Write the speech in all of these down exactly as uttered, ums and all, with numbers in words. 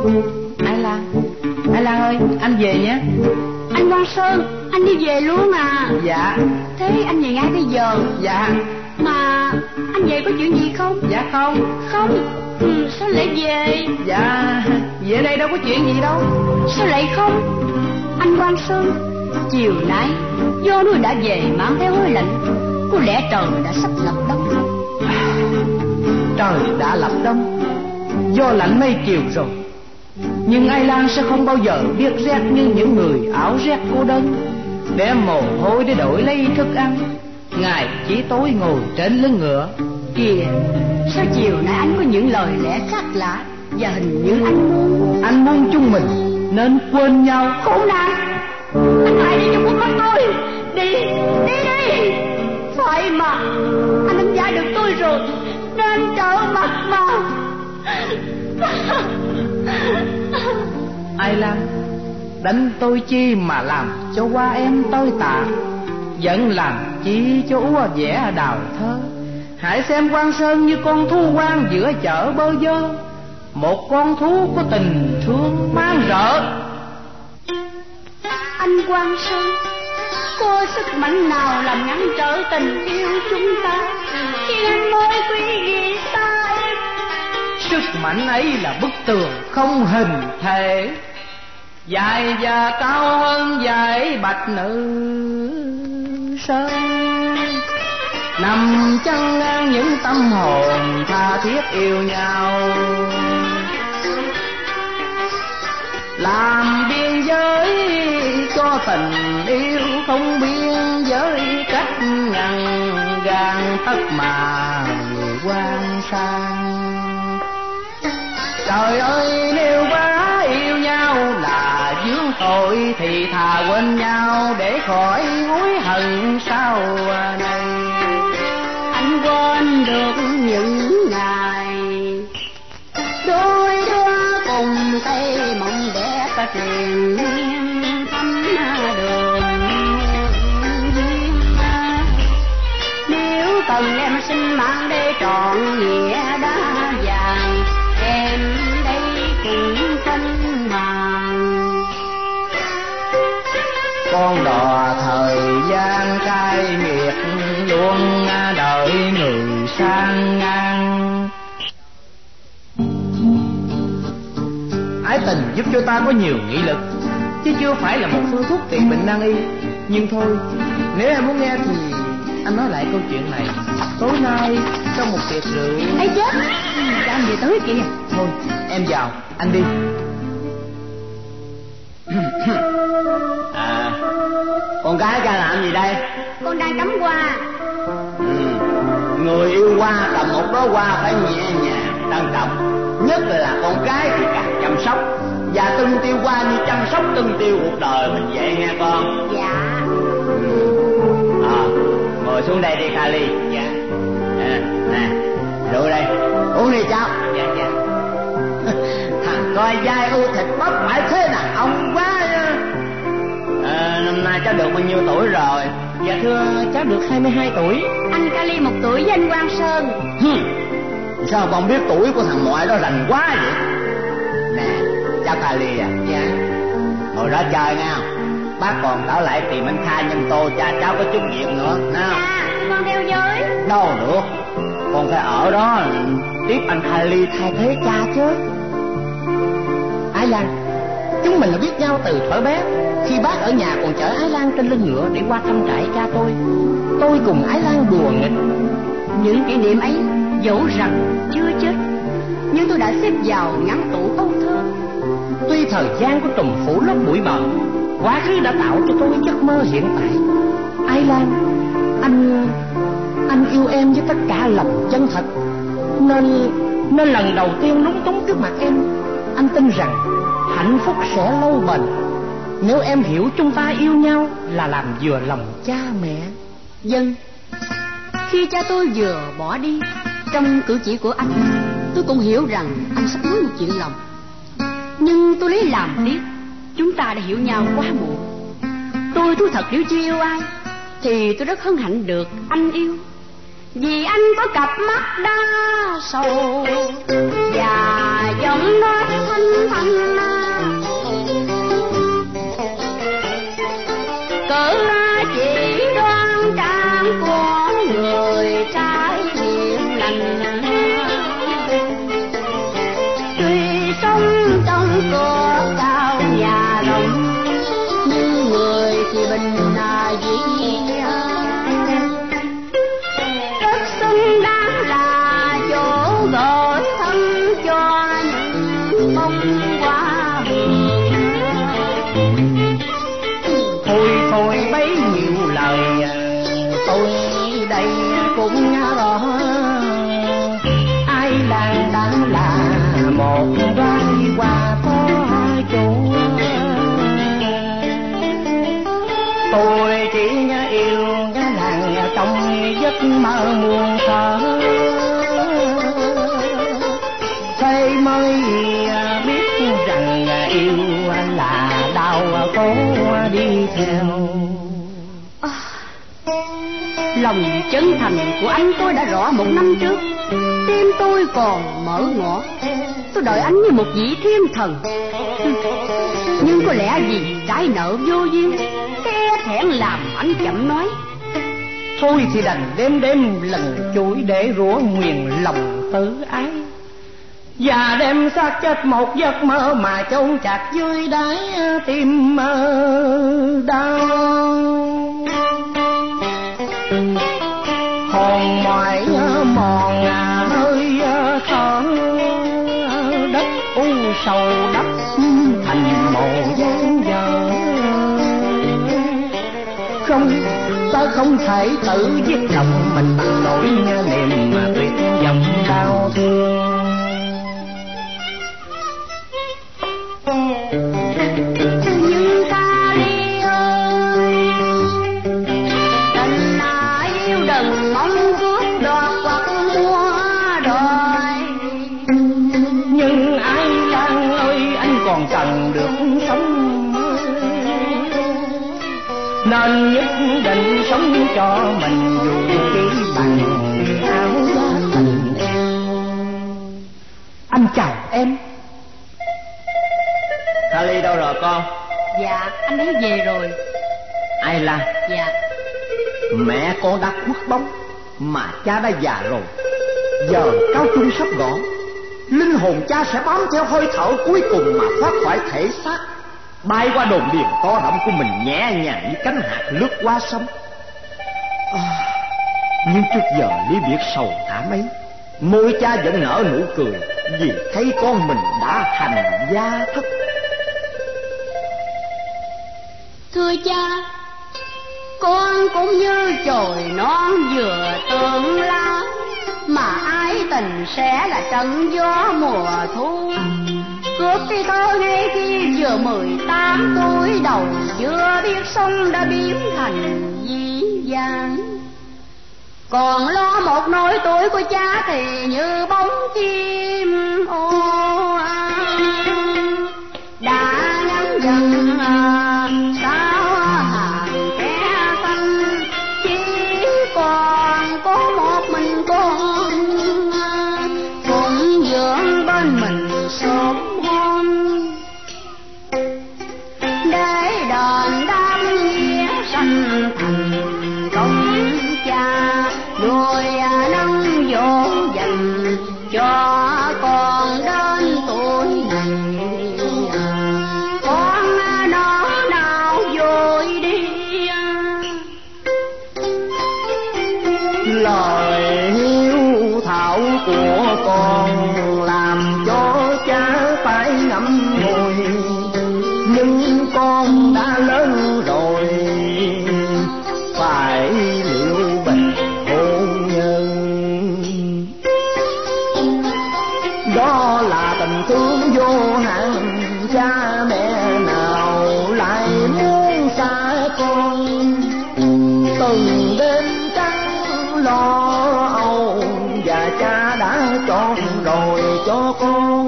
Ái Lan, Ái Lan ơi, anh về nhé. Anh Quang Sơn, anh đi về luôn à? Dạ. Thế anh về ngay bây giờ? Dạ. Mà anh về có chuyện gì không? Dạ không. Không? Ừ, sao lại về? Dạ, về đây đâu có chuyện gì đâu. Sao lại không? Anh Quang Sơn, chiều nay do núi đã về mang theo hơi lạnh, có lẽ trời đã sắp lập đông rồi. À, trời đã lập đông, do lạnh mấy chiều rồi. Nhưng Ái Lan sẽ không bao giờ biết rét như những người áo rét cô đơn, để mồ hôi để đổi lấy thức ăn, ngày chỉ tối ngồi trên lưng ngựa. Kìa, sao chiều nay anh có những lời lẽ khác lạ, và hình như anh muốn Anh muốn chúng mình nên quên nhau. Khốn nạn, anh hãy đi cho khuất mắt tôi. Đi, đi đi. Phải mà, anh đánh giá được tôi rồi, nên trở mặt mà. Ái Lan, đánh tôi chi mà làm cho qua em tôi tạ, vẫn làm chi cho úa vẽ đào thơ. Hãy xem Quang Sơn như con thú hoang giữa chợ bơ vơ, một con thú có tình thương mang rợ. Anh Quang Sơn, có sức mạnh nào làm ngăn trở tình yêu chúng ta khi anh mới quý vị ta em? Sức mạnh ấy là bức tường không hình thể, dài và cao hơn dải bạch nữ sơn, nằm chân ngang những tâm hồn tha thiết yêu nhau, làm biên giới cho tình yêu không biên giới, cách ngăn gan tất mà người quan sang. Trời ơi, nếu quá yêu nhau là vướng tội thì thà quên nhau để khỏi hối hận sau này. Anh quên được những ngày đôi đứa cùng tay mộng đẹp triền miên thăm đường. Nếu cần em xin mang đây trọn nghĩa đá vàng, em đây cũng không màng. Con đò thời gian cay nghiệt luôn đợi người sang ngang. Ái tình giúp cho ta có nhiều nghị lực, chứ chưa phải là một phương thuốc trị bệnh nan y. Nhưng thôi, nếu em muốn nghe thì anh nói lại câu chuyện này. Tối nay trong một tiệc rượu. Ê chết, cho anh về tới kìa. Thôi em vào, anh đi. À, con gái ra làm gì đây? Con đang cắm hoa. Ừ, người yêu hoa cầm một đóa hoa phải nhẹ nhàng trân trọng, nhất là con gái thì càng chăm sóc, và từng tiêu hoa như chăm sóc từng tiêu cuộc đời mình vậy nghe con. Dạ. À, ngồi xuống đây đi Kali. Dạ. À, nè, rượu đây, uống đi cháu. Dạ dạ. Thằng coi dai ưu thịt bắp phải thế đàn ông quá. À, năm nay cháu được bao nhiêu tuổi rồi? Dạ thưa, cháu được hai mươi hai tuổi. Anh Kali một tuổi với anh Quang Sơn. Hừm, sao con biết tuổi của thằng ngoại đó rành quá vậy? Nè, cháu Kali à. Dạ. Hồi đó chơi nghe không? Bác còn bảo lại tìm anh Kha nhân tô cha cháu có chút việc nữa. Nào. Dạ, con theo với. Đâu được, con phải ở đó tiếp anh Kali thay thế cha chứ. Ái Lan, chúng mình đã biết nhau từ thuở bé. Khi bác ở nhà còn chở Ái Lan trên lưng ngựa để qua thăm trại cha tôi, tôi cùng Ái Lan đùa nghịch. Những kỷ niệm ấy dẫu rằng chưa chết, nhưng tôi đã xếp vào ngắn tủ âu thơ. Tuy thời gian của trùm phủ lớp bụi bặm, quá khứ đã tạo cho tôi giấc mơ hiện tại. Ái Lan, anh anh yêu em với tất cả lòng chân thật, nên nên lần đầu tiên lúng túng trước mặt em, anh tin rằng hạnh phúc sẽ lâu bền nếu em hiểu chúng ta yêu nhau là làm vừa lòng cha mẹ. Dân, khi cha tôi vừa bỏ đi, trong cử chỉ của anh, tôi cũng hiểu rằng anh sắp nói một chuyện lòng. Nhưng tôi lấy làm tiếc, chúng ta đã hiểu nhau quá muộn. Tôi thú thật nếu chưa yêu ai thì tôi rất hân hạnh được anh yêu, vì anh có cặp mắt đa sầu và giọng nói thanh thản. cỡ chỉ đoan trang của người trái hiền lành, tuy sống trong cửa cao nhà rộng nhưng người thì bình là dĩ rất xứng đáng là chỗ gọi thân cho những bông hoa hương. Thôi thôi bấy nhiêu lời tôi đây cũng rõ, ai làng đã là một vai hoa có chủ. Tôi chỉ yêu cái làng trong giấc mơ muôn thở, thế mới biết rằng yêu là đau khổ đi theo. À, lòng chân thành của anh tôi đã rõ một năm trước, tim tôi còn mở ngỏ, tôi đợi anh như một vị thiên thần. Nhưng có lẽ vì trái nợ vô duyên, cái e thẹn làm anh chậm nói. Thôi thì đành đêm đêm lần chuỗi để rủa nguyền lòng tự ái, và đem xác chết một giấc mơ mà chôn chặt dưới đáy tim mơ đau. Hồn mỏi mòn hơi thở, đất u sầu đắp thành mộ dáng dở. Không, ta không thể tự giết lòng mình bằng nỗi niềm mà tuyệt vọng đau thương. Nhưng ta đi ơi, tình ai yêu đừng mong cướp đoạt hoặc mua đòi. Nhưng ai Lan ơi, anh còn cần được sống, nên nhất định sống cho mình dù chỉ bằng áo giá tình em. Anh chào em. Hà Ly đâu rồi con? Dạ, anh ấy về rồi. Ai Lan? Dạ. Mẹ con đã khuất bóng mà cha đã già rồi, giờ cao trung sắp gõ, linh hồn cha sẽ bám theo hơi thở cuối cùng mà thoát khỏi thể xác, bay qua đồn điền to rộng của mình nhẹ nhàng như cánh hạt lướt qua sông. À, nhưng trước giờ ly biệt sầu thảm ấy, môi cha vẫn nở nụ cười vì thấy con mình đã thành gia thất. Thưa cha, con cũng như chồi non vừa tương lá, mà ái tình sẽ là trận gió mùa thu. Cướp đi tôi ngay khi vừa mười tám tuổi đầu, chưa biết sống đã biến thành dĩ vãng. Còn lo một nỗi tuổi của cha thì như bóng chim ô đã ngắm dần sao hàng kẻ xanh, chỉ còn có một mình con phụng dưỡng bên mình sớm hôm, để đền đáp nghĩa sanh thành công cha, nuôi nâng dỗ dành cho con đến tuổi này. Con nó nào vội đi, lời hiếu thảo của con làm cho cha phải ngậm ngùi, nhưng con đã lớn rồi phải liệu bình hôn nhân. Đó là tình thương vô hạn, cha mẹ nào lại muốn xa con. Từng đêm trắng lo âu và cha đã chọn rồi cho con.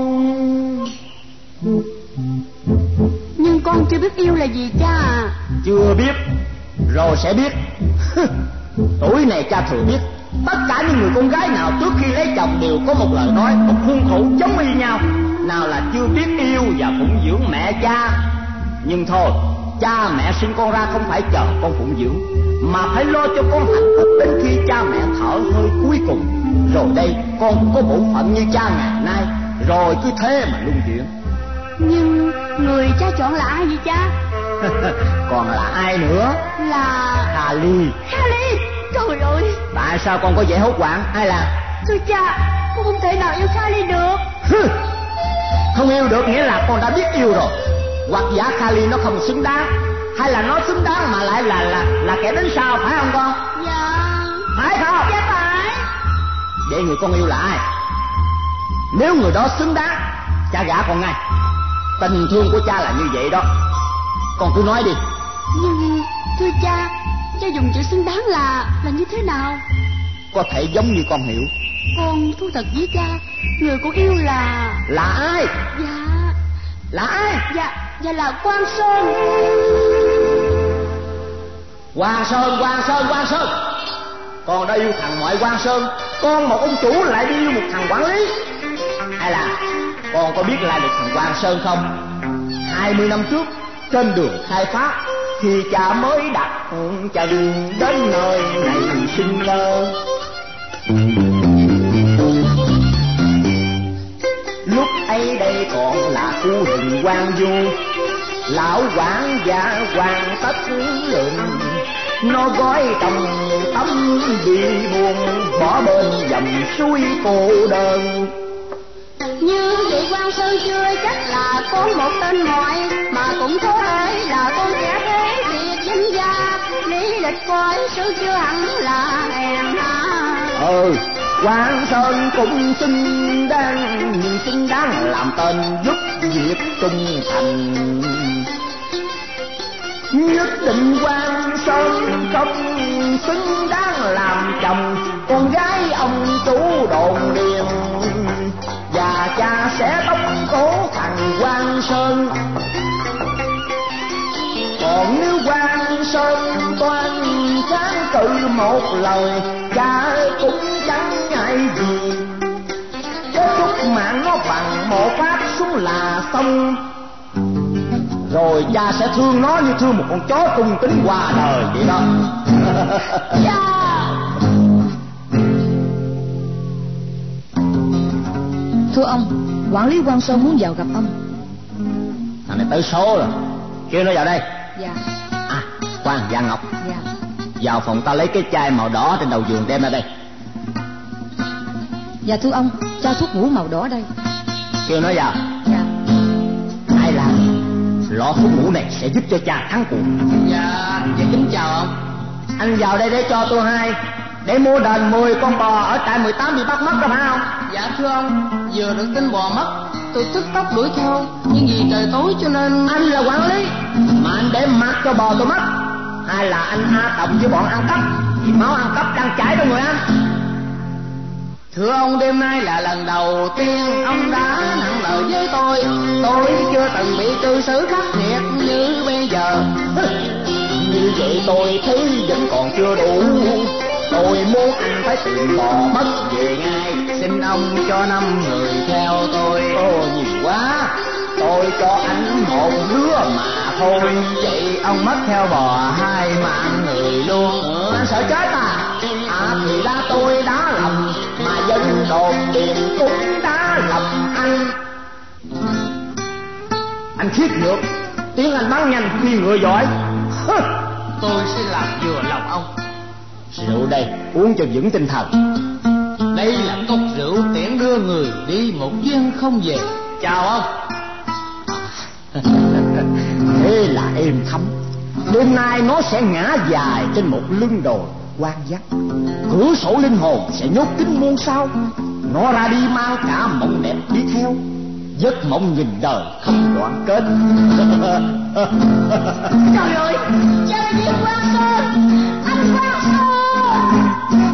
nhưng con chưa biết yêu là gì cha à. Chưa biết, rồi sẽ biết. Tuổi này cha thừa biết, tất cả những người con gái nào trước khi lấy chồng đều có một lời nói, một khuôn khổ giống y nhau. nào là chưa biết yêu và phụng dưỡng mẹ cha. Nhưng thôi, cha mẹ sinh con ra không phải chờ con phụng dưỡng, mà phải lo cho con hạnh phúc đến khi cha mẹ thở hơi cuối cùng. Rồi đây con cũng có bổn phận như cha ngày nay, rồi cứ thế mà luân chuyển. Nhưng người cha chọn là ai vậy cha? Còn là ai nữa? Là Kali. Kali. Trời ơi, tại sao con có vẻ hốt hoảng? Hay là thưa cha, con không thể nào yêu Kali được. Không yêu được nghĩa là con đã biết yêu rồi. Hoặc giả Kali nó không xứng đáng, hay là nó xứng đáng mà lại là là là kẻ đến sau, phải không con? Dạ. Phải không? Dạ phải. Vậy người con yêu là ai? Nếu người đó xứng đáng, cha gả con ngay. Tình thương của cha là như vậy đó. Con cứ nói đi. Nhưng thưa cha, cha dùng chữ xứng đáng là là như thế nào? Có thể giống như con hiểu. Con thú thật với cha, người con yêu là là ai? Dạ. Là ai? Dạ, dạ là Quang Sơn. Quang Sơn, Quang Sơn, Quang Sơn. Con đã yêu thằng ngoại Quang Sơn, con một ông chủ lại đi yêu một thằng quản lý. Hay là con có biết lại được thằng Quang Sơn không? Hai mươi năm trước, trên đường khai phát, khi cha mới đặt chân đến nơi này sinh cơ, lúc ấy đây còn là khu rừng hoang vu, lão quản gia hoàn tất lượn, nó gói trong tấm bị buồn bỏ bên dòng suối cô đơn. Như vậy Quang Sơn chưa chắc là con một tên ngoại, mà cũng có thể là con kẻ thế việc danh gia, lý lịch coi sự chưa hẳn là hèn hạ. Ừ, Quang Sơn cũng xứng đáng, nhưng xứng đáng làm tên giúp việc trung thành. Nhất định Quang Sơn không xứng đáng làm chồng con gái ông chủ đồn điền, và cha sẽ tống cổ thằng Quang Sơn. Còn nếu Quang Sơn toan kháng cự một lời, cha cũng chẳng ngại gì, kết thúc mạng nó bằng một phát súng là xong. Rồi cha sẽ thương nó như thương một con chó cung kính qua đời vậy đó. Cha. Thưa ông, quản lý Quang Sơn muốn vào gặp ông. Thằng này tới số rồi, kêu nó vào đây. Dạ. À, Quang Dạ Ngọc. Dạ. Vào phòng ta lấy cái chai màu đỏ trên đầu giường đem ra đây. Dạ thưa ông, chai thuốc ngủ màu đỏ đây. Kêu nó vào. Dạ. Hay là lọ thuốc ngủ này sẽ giúp cho cha thắng cuộc. Dạ, dạ kính chào ông. Anh vào đây để cho tôi hai, để mua đền mười con bò ở trại mười tám bị bắt mất đó phải không? Dạ thưa ông, vừa được tin bò mất, tôi tức tốc đuổi theo, nhưng vì trời tối cho nên... Anh là quản lý mà anh để mặc cho bò tôi mất, hay là anh a động với bọn ăn cắp vì máu ăn cắp đang chảy trong người anh? Thưa ông, đêm nay là lần đầu tiên ông đã nặng lời với tôi. Tôi chưa từng bị cư xử khắc nghiệt như bây giờ. Như vậy tôi thấy vẫn còn chưa đủ. Tôi muốn anh phải tìm bò mất về ngay. Xin ông cho năm người theo tôi. Ồ, nhiều quá. Tôi cho anh một đứa mà thôi. Vậy ông mất theo bò hai mạng người luôn. Ừ, anh sợ chết à? À thì ra tôi đã lầm, mà dân đồn điền cũng đã lầm anh. Anh khiếp nhược, tiếng anh bắn nhanh phi ngựa giỏi. Tôi sẽ làm vừa lòng ông. Rượu đây, uống cho vững tinh thần. Đây là cốc rượu tiễn đưa người đi một duyên không về. Chào ông. Thế là êm thấm. Đêm nay nó sẽ ngã dài trên một lưng đồi quan giác. Cửa sổ linh hồn sẽ nhốt kín muôn sao. Nó ra đi mang cả mộng đẹp đi theo. Giấc mộng nhìn đời không đoạn kết. Trời ơi, cha là gì Quang Sơn? Anh Quang Sơn.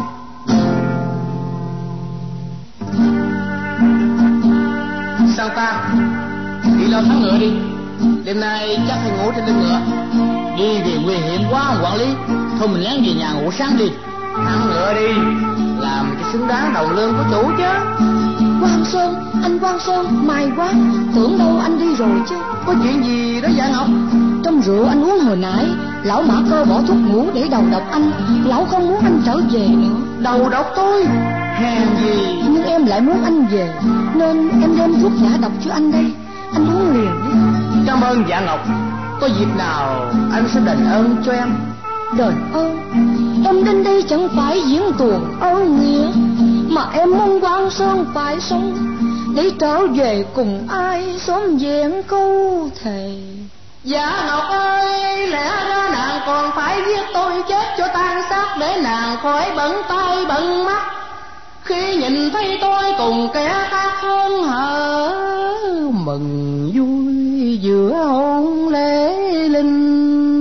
Sao ta? Đi lo thắng ngựa đi. Đêm nay chắc phải ngủ trên lưng ngựa. Đi vì nguy hiểm quá ông quản lý. Thôi mình lén về nhà ngủ sáng đi. Thắng ngựa đi, làm cái xứng đáng đầu lương của chủ chứ. Quang Sơn, anh Quang Sơn, may quá, tưởng đâu anh đi rồi chứ. Có chuyện gì đó Dạ Ngọc? Trong rượu anh uống hồi nãy, lão Mã Cơ bỏ thuốc ngủ để đầu độc anh. Lão không muốn anh trở về nữa. Đầu độc tôi? Hèn gì. Nhưng em lại muốn anh về, nên em đem thuốc giải độc cho anh đây. Anh uống liền đi. Cảm ơn Dạ Ngọc. Có dịp nào anh sẽ đền ơn cho em. Đền ơn? Em đến đây chẳng phải diễn tuồng ơn nghĩa, mà em mong Quang Sơn phải sống để trở về cùng ai xóm vẹn câu thề. Dạ Ngọc ơi, lẽ ra nàng còn phải giết tôi chết cho tan xác, để nàng khỏi bận tay bận mắt khi nhìn thấy tôi cùng kẻ khác hôn hở mừng vui giữa hôn lễ linh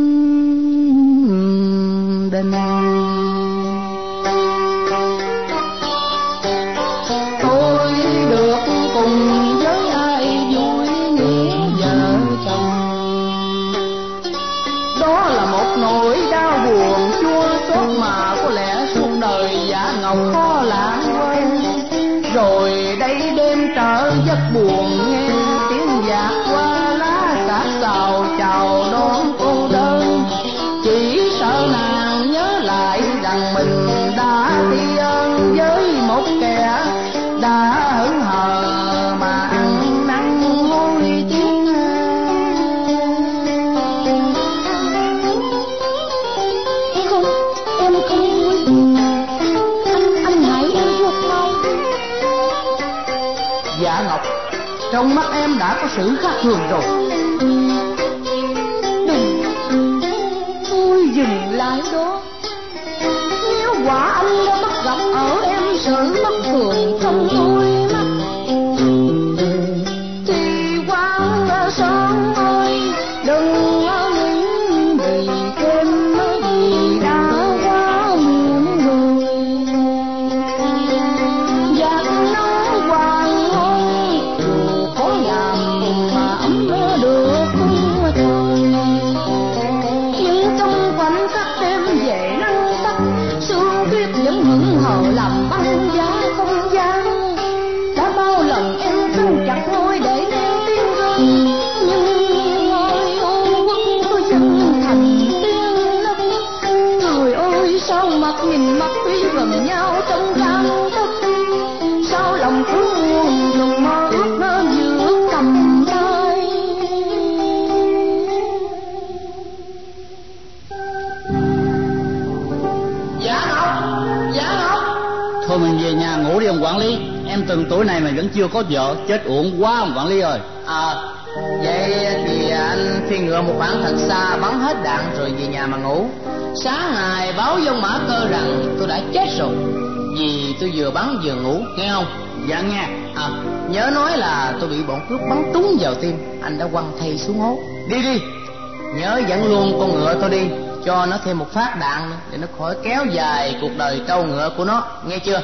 đình. Tôi được cùng với ai vui nghĩa vợ chồng, đó là một nỗi đau buồn chua xót mà có lẽ suốt đời Dạ Ngọc khó lãng quên. Rồi đây đêm trở giấc buồn, nghe tiếng nhạc qua lá xả xào chào đón cô đơn. Chỉ sợ nàng nhớ lại rằng mình đã tri ân với một kẻ đã hững hờ mà ăn năn hối tiếc. Không, em không hối. Anh, anh hãy em ruột mau. Dạ Ngọc, trong mắt em đã có sự khác thường rồi. Đừng, tôi dừng lại đó. Nếu quả anh đã bắt gặp ở em sự bất thường trong đôi mắt, thì Quang Sơn ơi, đừng nghĩ vì thêm gì đã quá muộn rồi. Giặc nắng hoàng hôn dù có làm mà ấm được không thôi, nhưng trong khoảnh khắc đêm về nắng tắt, sương tuyết vẫn hững hờ làm băng giá không gian. Đã bao lần em căng chặt môi để nghe tiếng rơi, nhưng ngôi ô quốc tôi vẫn thành tiếng nấc. Trời ơi, sao mặt nhìn mặt tuy gần nhau trong gang tấc, sao lòng cứ buồn dòng mơ ước nó giữa cầm tay. Dạ Ngọc, Dạ Ngọc. Thôi mình về nhà ngủ đi ông quản lý. Em từng tuổi này mà vẫn chưa có vợ, chết uổng quá ông quản lý ơi. À, vậy thì anh phi ngựa một khoảng thật xa, bắn hết đạn rồi về nhà mà ngủ. Sáng ngày báo với ông Mã Cơ rằng tôi đã chết rồi, vì tôi vừa bắn vừa ngủ, nghe không? Dạ nghe. À, nhớ nói là tôi bị bọn cướp bắn trúng vào tim, anh đã quăng thây xuống hố. Đi đi, nhớ dẫn luôn con ngựa tôi đi, cho nó thêm một phát đạn nữa, để nó khỏi kéo dài cuộc đời trâu ngựa của nó, nghe chưa?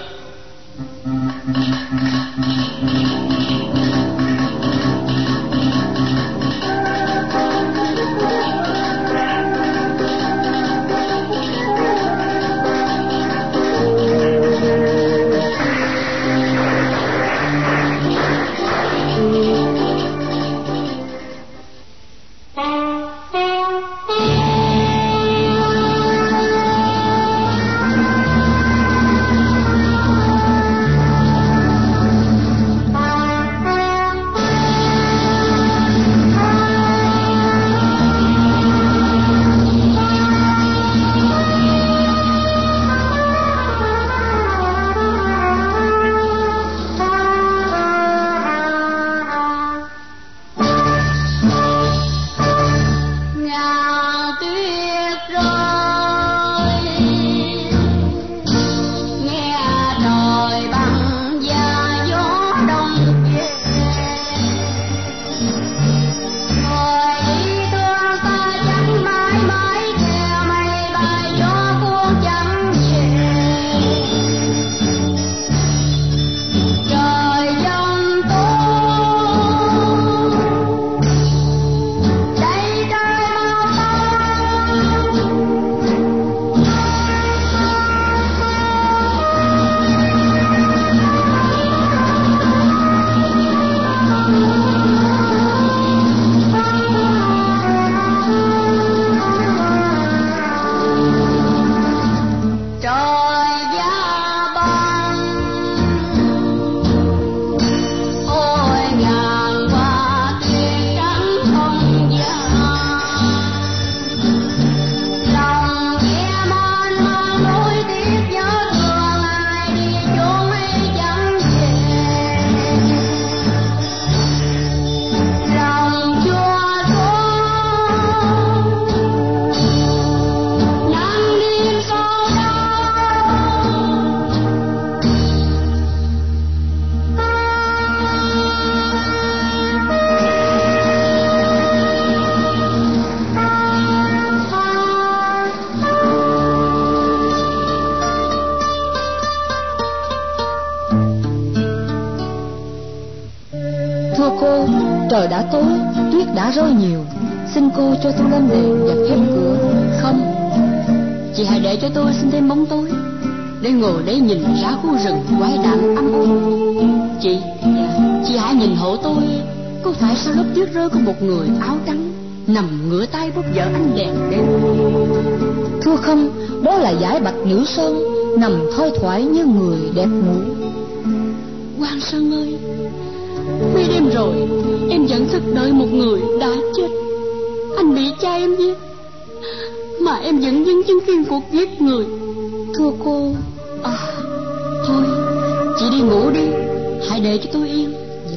Trời đã tối, tuyết đã rơi nhiều. Xin cô cho tôi lên đèn và khép cửa. Không, chị hãy để cho tôi xin thêm bóng tối để ngồi đây nhìn ra khu rừng quái đản âm u. Chị, chị hãy nhìn hộ tôi. Có phải sau lớp tuyết rơi có một người áo trắng nằm ngửa tay bóp vợ ánh đèn đêm? Thưa không, đó là Giải Bạch Nữ Sơn nằm thoai thoải như người đẹp ngủ. Quang Sơn ơi, khuya đêm rồi, em vẫn thức đợi một người đã chết. Anh bị cha em giết, mà em vẫn vẫn chứng kiến cuộc giết người. Thưa cô, à, thôi, chị đi ngủ đi, hãy để cho tôi yên. Dạ.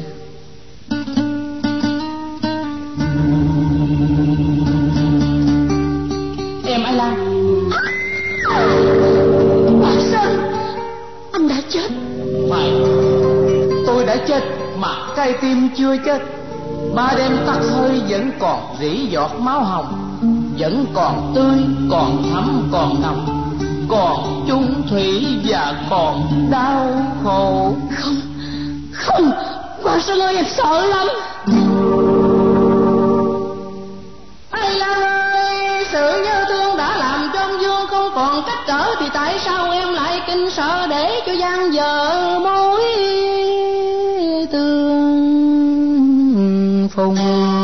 Em Ai Lan. Quang Sơn, anh đã chết. Phải, tôi đã chết mà trái tim chưa chết. Ba đêm tắt hơi vẫn còn rỉ giọt máu hồng, vẫn còn tươi, còn thắm, còn nồng, còn chung thủy và còn đau khổ. Không, không, Quang Sơn ơi, em sợ lắm. Ai Lan ơi, sự nhớ thương đã làm cho ông Dương không còn cách trở, thì tại sao em lại kinh sợ để cho gian dở mối tương phùng?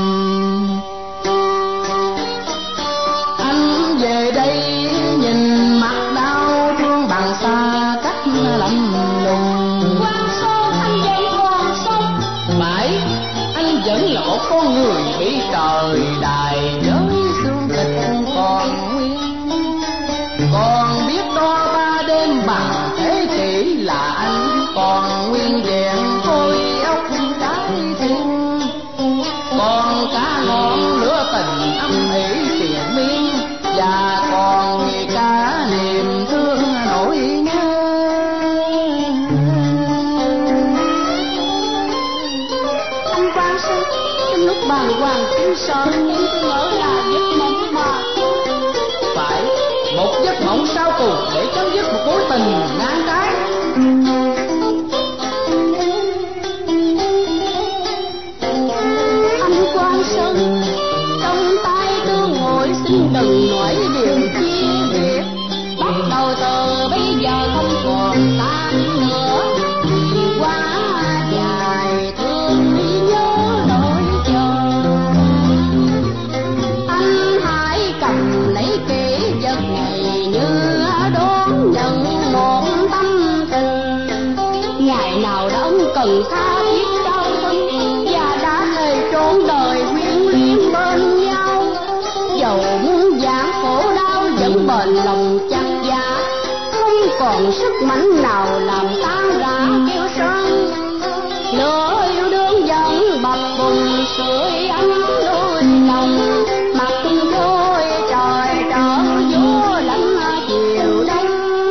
Anh về đây nhìn mặt đau thương bằng xa cách lạnh lùng. Quang Sơn, anh vẫn còn sống. Phải, anh vẫn là một con người bị trời đài với xương thịt còn nguyên. Còn biết đo ba đêm bằng thế kỷ là anh còn nguyên vẹn khôi óc trái tim. Còn cả ngọn lửa tình âm ỉ triền miên, và còn cả niềm thương nỗi nhớ. Anh Quang Sơn, trong lúc bàng hoàng kinh sợ, em cứ ngỡ là giấc mộng mà. Phải, một giấc mộng sau cùng để chấm dứt một mối tình ngang trái. Anh Quang Sơn, trong tay tôi ngồi xin đừng nói điều chia biệt. Bắt đầu từ bây giờ không còn tan nữa, vì quá dài thương đi nhớ nỗi chờ. Anh hãy cầm lấy kỷ vật này như đón nhận một tâm tình. Ngày nào đó ông cần tha thiết đau thân, và đã thề trọn đời quyến luyến bên nhau. Dầu muôn vạn khổ đau vẫn bền lòng chặt giá, không còn sức mạnh nào làm tan rã kêu sơn. Lửa yêu đương vẫn bập bùng sưởi ấm đôi lòng, mặt đôi trời trở vô lạnh chiều đông.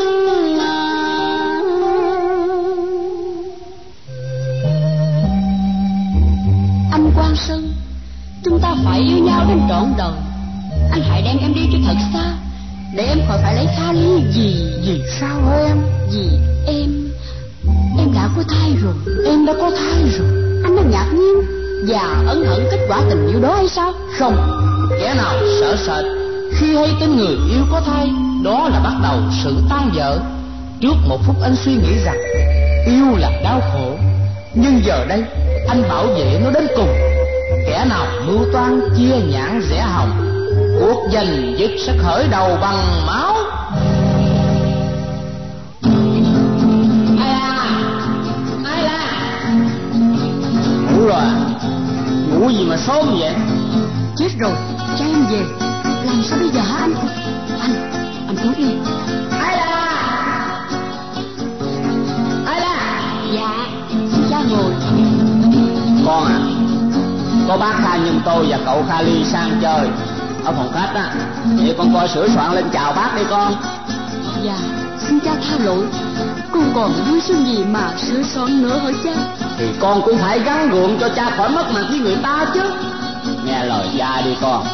Anh Quang Sơn, chúng ta phải yêu nhau đến trọn đời. Anh hãy đem em đi cho thật xa, để em khỏi phải lấy Kha Ly. Vì Vì sao hả em? Vì em Em đã có thai rồi. Em đã có thai rồi. Anh đang ngạc nhiên và ân hận kết quả tình yêu đó hay sao? Không, kẻ nào sợ sệt khi hay tin người yêu có thai, đó là bắt đầu sự tan vỡ. Trước một phút anh suy nghĩ rằng yêu là đau khổ, nhưng giờ đây anh bảo vệ nó đến cùng. Kẻ nào mưu toan chia nhãn rẽ hồng, cuộc giành giật sẽ khởi đầu bằng máu. Ai la, ai la, ngủ rồi à? Ngủ gì mà sớm vậy? Chết rồi, cha em về. Làm sao bây giờ hả anh? Anh, anh nói đi. Ai la, ai la. Dạ, xin cha ngồi. Con à, có bác Kha Nhung tôi và cậu Kha Ly sang chơi ở phòng khách á, vậy con coi sửa soạn lên chào bác đi con. Dạ, xin cha tha lỗi. Con còn vui xuân gì mà sửa soạn nữa hả cha? Thì con cũng phải gắng gượng cho cha khỏi mất mặt với người ta chứ. Nghe lời cha đi con.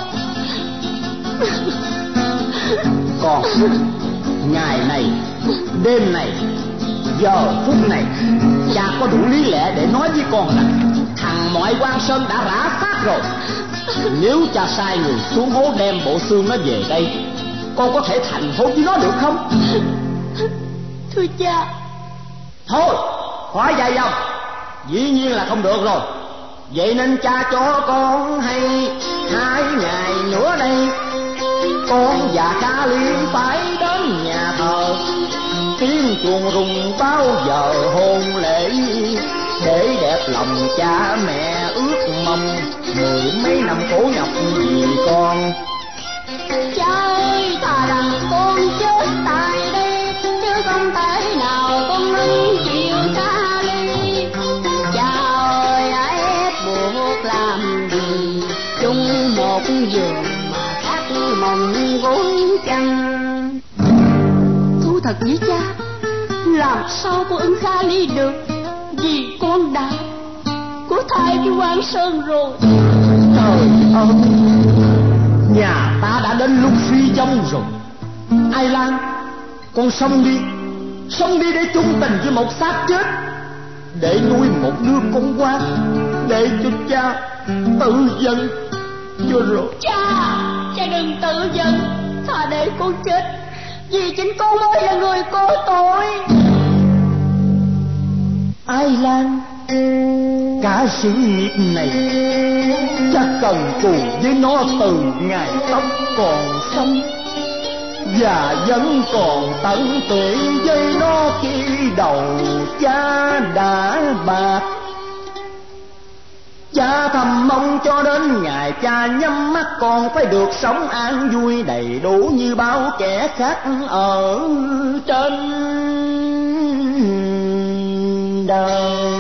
Con, ngày này, đêm này, giờ phút này, cha có đủ lý lẽ để nói với con rằng thằng mọi Quan Sơn đã rã xác rồi. Nếu cha sai người xuống hố đem bộ xương nó về đây, con có thể thành hôn với nó được không? Thưa cha. Thôi, khỏi dài dòng. Dĩ nhiên là không được rồi. Vậy nên cha cho con hay hai ngày nữa đây, con và Kha Ly phải đến nhà thờ, tiếng chuông rung bao giờ hôn lễ, để đẹp lòng cha mẹ ước mong mười mấy năm khổ nhọc vì con. Cha ơi, thà rằng con chết tại đây, chứ không thể nào con nâng chịu Kha Ly. Cha ơi, ép buộc làm gì, chung một giường mà khác mong gối chăng. Thú thật với cha, làm sao con ưng Kha Ly được, vì con đã có thai với Quan Sơn rồi. Trời ơi, nhà ta đã đến lúc suy vong rồi. Ai Lan, con sống đi, sống đi để chung tình với một xác chết, để nuôi một đứa con quan, để cho cha tự giận cho rồi. Cha, cha đừng tự giận, thà để con chết, vì chính con mới là người có tội. Ai Lan, cả sự nghiệp này cha cần cù với nó từ ngày tóc còn sống, và vẫn còn tận tụy với nó khi đầu cha đã bạc. Cha thầm mong cho đến ngày cha nhắm mắt con phải được sống an vui đầy đủ như bao kẻ khác ở trên đời.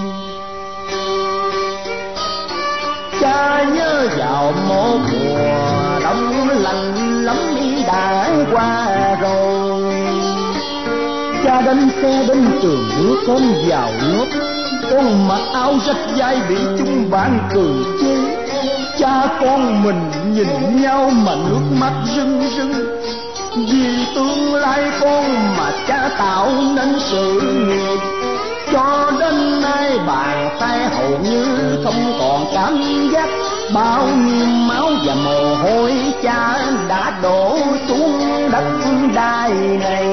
Cha nhớ vào một mùa đông lạnh lắm đã qua rồi, cha đánh xe đến trường đưa con vào lớp, con mặc áo rách vai bị chung bạn cười chê. Cha con mình nhìn nhau mà nước mắt rưng rưng, vì tương lai con mà cha tạo nên sự nghiệp. Cho đến nay bàn tay hầu như không còn cảm giác, bao nhiêu máu và mồ hôi cha đã đổ xuống đất đai này.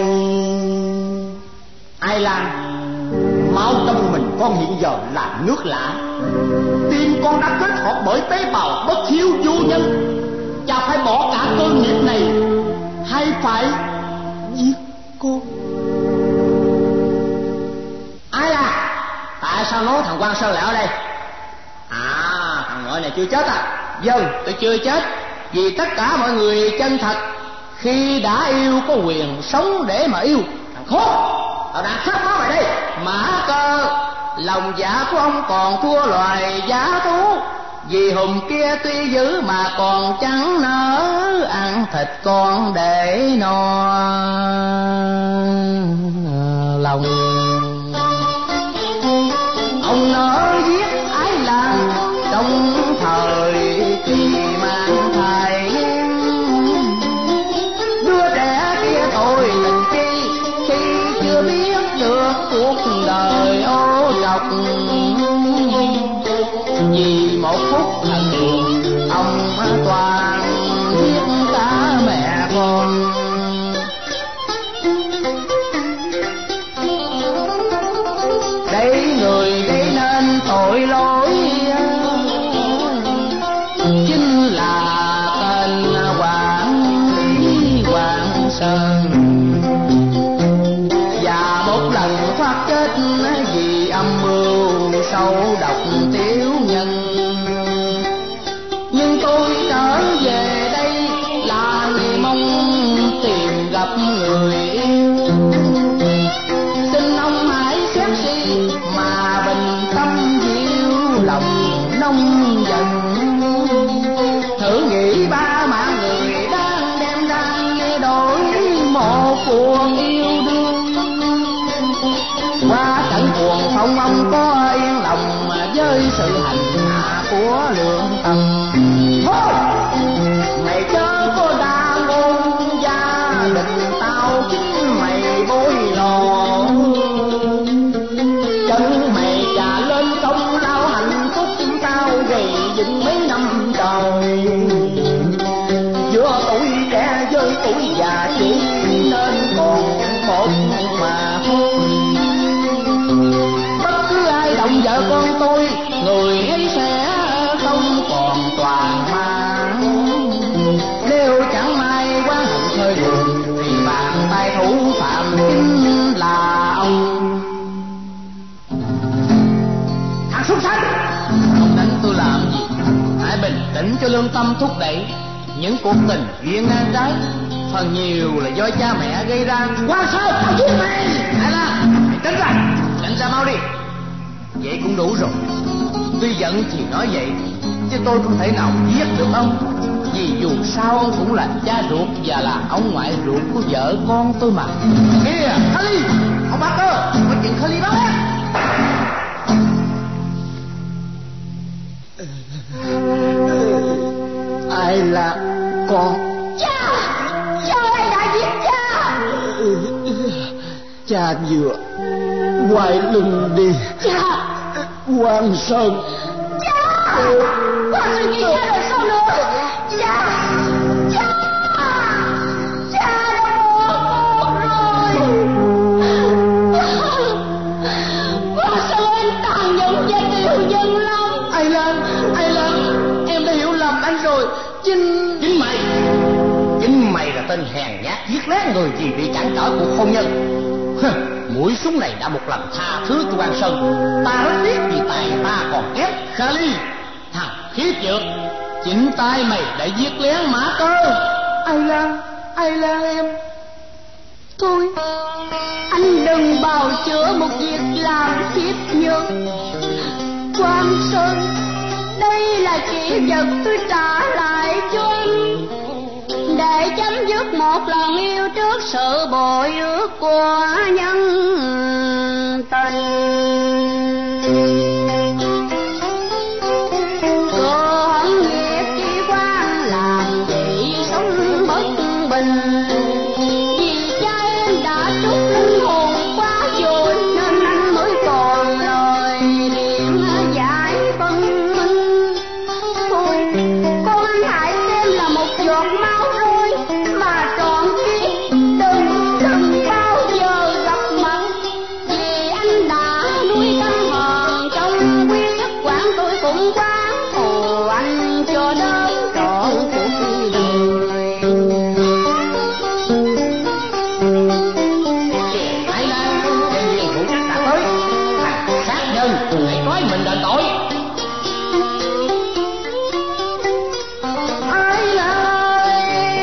Ai Lan, máu trong mình con hiện giờ là nước lã, tim con đã kết hợp bởi tế bào bất hiếu vô nhân. Cha phải bỏ cả cơ nghiệp này hay phải giết con? Ai là tại sao nói thằng Quan Sơn lại ở đây? À, thằng nội này chưa chết à? Vâng, tôi chưa chết, vì tất cả mọi người chân thật khi đã yêu có quyền sống để mà yêu. Thằng khốn, tao đang sát nó mày đây. Mã Cơ, lòng dạ của ông còn thua loài giá thú, vì hùng kia tuy dữ mà còn chẳng nỡ ăn thịt con để no lòng. Ông nỡ giết Ái Lan trong thời kỳ mang thai, đứa trẻ kia tội tình chi khi chưa biết được cuộc đời ô độc. Vì một phút hận buồn ông toàn giết cả mẹ con. Đấy người gây nên tội lỗi chính là tên Quảng Quảng Sơn, và một lần thoát chết vì âm mưu sâu độc tiểu nhân. Nhưng tôi trở về đây là vì mong tìm gặp người yêu. Xin ông hãy xét suy mà bình tâm dịu lòng nông giận, thử nghĩ ba mạng người đang đem ra nghe đổi một cuộc yêu đương. Qua trận cuồng phong ông có yên lòng với sự hành hạ của Lượng Tần. Thôi mày chớ có đa ngôn, gia đình tao chính đời. Giữa tuổi trẻ với tuổi già chỉ nên còn một mà thôi. Bất cứ ai động vợ con tôi, người ấy sẽ không còn toàn mang. Nếu chẳng may quá hận thời buồn thì bàn tay thủ phạm chính là ông. Thằng súc sanh, ông đánh tôi làm gì? Hãy bình tĩnh cho lương tâm thúc đẩy. Những cuộc tình duyên ngang trái phần nhiều là do cha mẹ gây ra. Quan sao tao giết mày? Hãy là mày tránh ra, tránh ra mau đi. Vậy cũng đủ rồi. Tuy giận thì nói vậy, chứ tôi không thể nào giết được ông. Vì dù sao ông cũng là cha ruột và là ông ngoại ruột của vợ con tôi mà. Kìa, Khalid, ông bác ơi, có chuyện Khalid báo á. Ai là con? Cha, cha ơi, đã giết cha. Cha vừa quay lưng đi. Cha, Quang Sơn. cha, Quang Sơn giết cha rồi sao nữa? Cha, cha, cha đã bỏ cuộc rồi. Quang Sơn anh tàn nhẫn và tiểu nhân lắm. Ai Lan, Ai Lan, em đã hiểu lầm anh rồi. Chính Chính mày, chính mày là tên hèn nhát giết lén người vì bị cản trở cuộc hôn nhân. Mũi súng này đã một lần tha thứ cho Quang Sơn. Ta rất tiếc vì tài ta còn kém. Khalid, Thằng khiếp dược, chính tay mày đã giết lén Mã Cơ. Ai Lan, Ai Lan em. Thôi, anh đừng bào chữa một việc làm thiếp nhân. Quang Sơn, đây là kỷ vật tôi trả lại cho anh, để chấm dứt một lần yêu trước sự bội ước của nhân tình. Con nghiệp chi quan làm gì sống bất bình, vì cha em đã trút linh hồn quá rồi nên anh mới còn lời điện giải phân minh. Thôi, con anh hãy xem là một giọt máu rơi mà trọn kiếp đừng đừng bao giờ gặp mặt, vì anh đã nuôi tâm hồn trong huyết quản. Tôi cũng quán thù anh cho đến trọn cuộc đời. Ai Lan, nhân viên phụ trách đã tới. Thằng sát nhân, hãy trói mình đền tội. Ai Lan,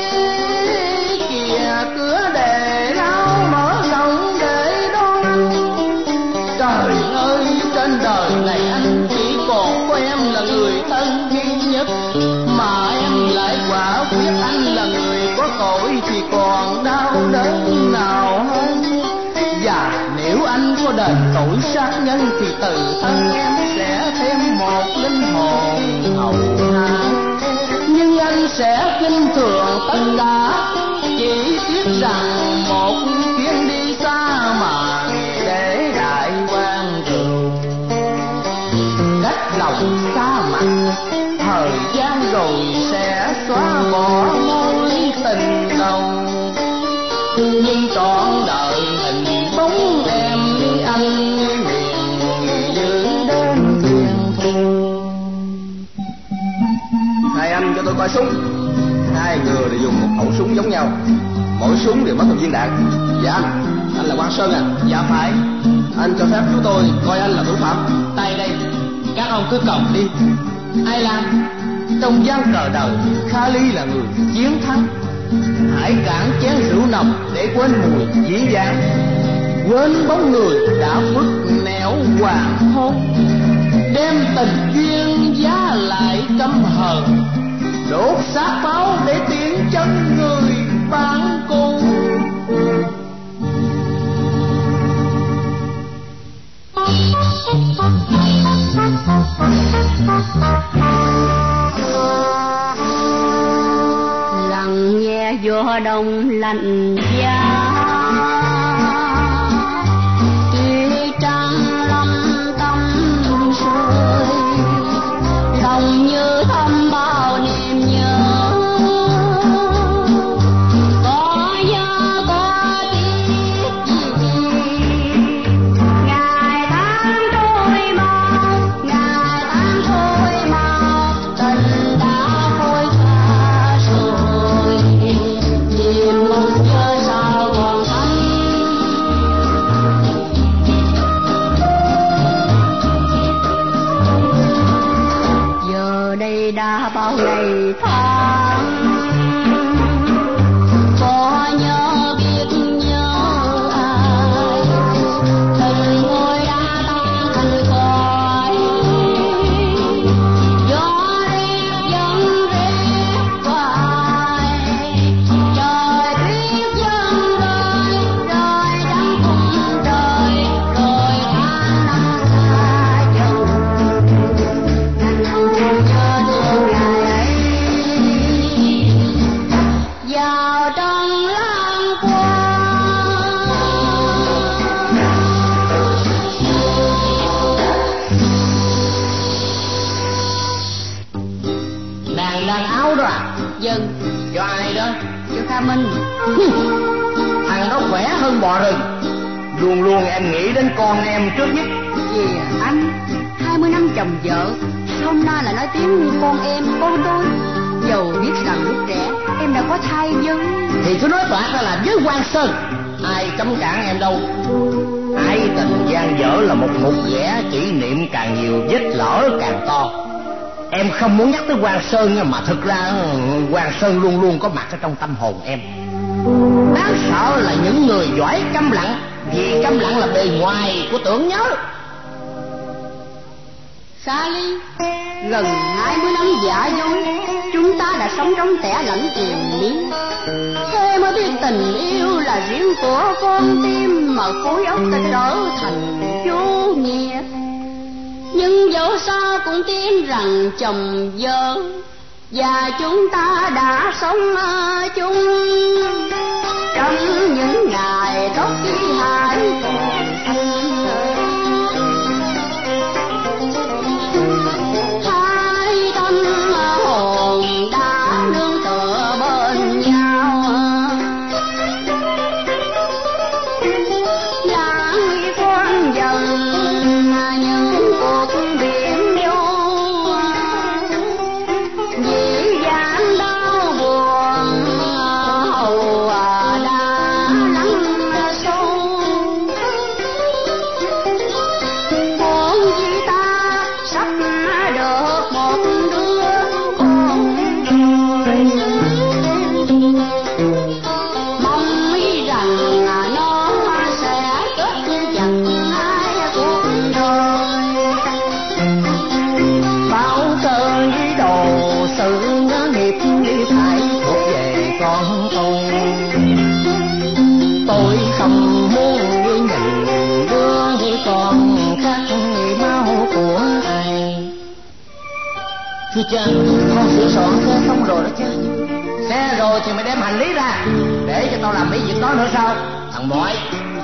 kìa cửa đề lao mở rộng để đón anh. Trời ơi, trên đời này anh chỉ còn có em là người thân duy nhất, mà em lại quả quyết anh là người có tội thì còn đau đớn nào hơn. Và nếu anh có đền tội sát nhân thì từ thân em sẽ thêm một linh hồn hậu hạ. Nhưng anh sẽ kinh thường tất cả, chỉ tiếc rằng một chuyến đi xa mà để đại quan trường. Cách lòng xa mặt, thời gian rồi sẽ xóa bỏ mối tình nồng. Nhưng trọn đời hình bóng em với anh liền giữ đến thiên thu. Hai anh cho tôi coi súng. Hai người đều dùng một khẩu súng giống nhau, mỗi súng đều bắn một viên đạn. Dạ anh, anh là Quang Sơn à? Dạ phải. Anh cho phép chúng tôi coi anh là thủ phạm. Tay đây, các ông cứ cầm đi. Ai Lan, trong gian cờ đời, Khalid là người chiến thắng. Hãy cạn chén rượu nồng để quên mùi dĩ vãng, quên bóng người đã khuất nẻo hoàng hôn, đem tình duyên giá lại căm hờn, đốt xác pháo để tiễn chân người bán cô. Lặng nghe gió đông lạnh giá, tuy trăng lâm tâm rơi, lòng như thâm đời đã bao ngày tháng. Có nhớ biết nhớ ai, tình ngôi đã tan thành cõi. Gió rét dần rét hoài, trời tuyết dần rơi, rơi đắng cùng trời, rồi tháng năm xa dần. Ngàn năm nhớ thương ngày ấy, vào trong lãng quang. Nàng đang áo đó à? Dần Cho ai đó? cho Kha Minh. Thằng đó khỏe hơn bò rừng. Luôn luôn em nghĩ đến con em trước nhất. Vì anh hai mươi năm chồng vợ, hôm nay là nói tiếng con em con tôi. Dầu biết rằng lúc trẻ em đã có thai với. Thì cứ nói toạc ra là với Quang Sơn, ai cấm cản em đâu. Ái tình gian dở là một ngục ghẻ, kỷ niệm càng nhiều vết lở càng to. Em không muốn nhắc tới Quang Sơn, mà thực ra Quang Sơn luôn luôn có mặt ở trong tâm hồn em. Đáng sợ là những người giỏi câm lặng, vì câm lặng là bề ngoài của tưởng nhớ. Xa ly gần hai mươi năm giả dối, chúng ta đã sống trong tẻ lẫn triền miên. Thế mới biết tình yêu là riêng của con tim, mà khối óc ta trở thành vô nghĩa. Nhưng dẫu sao cũng tin rằng chồng vợ và chúng ta đã sống chung trong những ngày đó khi hai còn thân thơ. Hai tâm hồn đã nương tựa bên nhau, lãng quên dần những cuộc biển vô, dĩ dãn đau buồn hầu đã lắng sâu. Muốn gì ta sắp được một đứa con rồi, mong nghĩ rằng nó sẽ kết chặt hai cuộc đời. Bao cơ ý đồ sự ngã nghiệp đi phải thuộc về con tôi. Tôi không muốn ghi nhận đứa con khác máu của ai. Thưa cha, con sửa soạn xe xong rồi đó cha. Xe rồi thì mày đem hành lý ra, để cho tao làm mấy việc đó nữa sao? Thằng bói.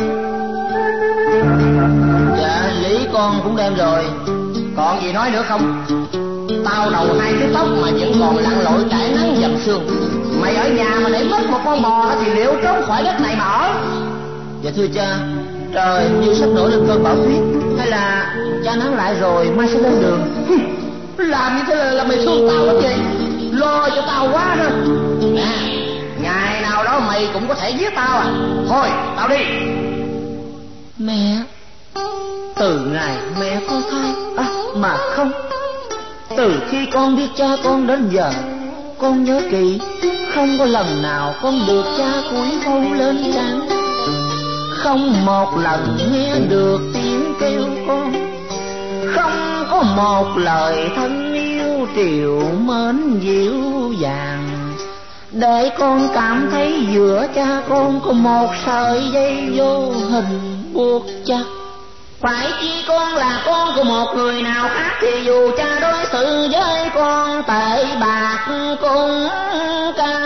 Dạ, lý con cũng đem rồi. Còn gì nói nữa không? Tao đầu hai cái tóc mà vẫn còn lặn lội trải nắng dầm sương. Mày ở nhà mà để mất một con bò thì liệu trốn khỏi đất này mà ở? Dạ thưa cha, trời như sắp nổi lên cơn bão tuyết, hay là cha nắng lại rồi mai sẽ lên đường? Làm như thế là, là mày thương tao lắm vậy, lo cho tao quá nữa. Nè, ngày nào đó mày cũng có thể giết tao à? Thôi tao đi. Mẹ, từ ngày mẹ có thai à, mà không, từ khi con biết cha con đến giờ, con nhớ kỹ, không có lần nào con được cha cúi hôn lên trán, không một lần nghe được tiếng kêu con, không có một lời thân yêu triều mến dịu dàng, để con cảm thấy giữa cha con có một sợi dây vô hình buộc chặt. Phải chi con là con của một người nào khác, thì dù cha đối xử với con tệ bạc cũng can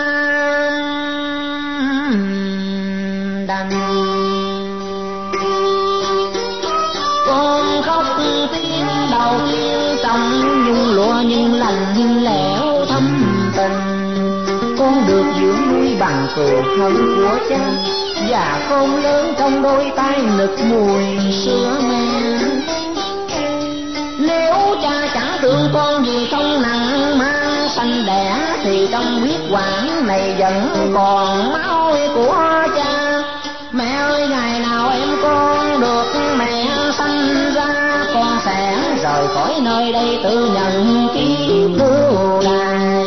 đành. Con khóc tiếng đầu tiên trong nhung lụa nhưng lành lẽo thâm tình. Con được dưỡng nuôi bằng cừu hận của cha, và con lớn trong đôi tay nực mùi sữa mẹ. Nếu cha chẳng thương con vì không nặng mang sanh đẻ, thì trong huyết quản này vẫn còn máu của cha. Mẹ ơi, ngày nào em con được mẹ sanh ra, con sẽ rời rời khỏi nơi đây tự nhận kiếp lưu đày.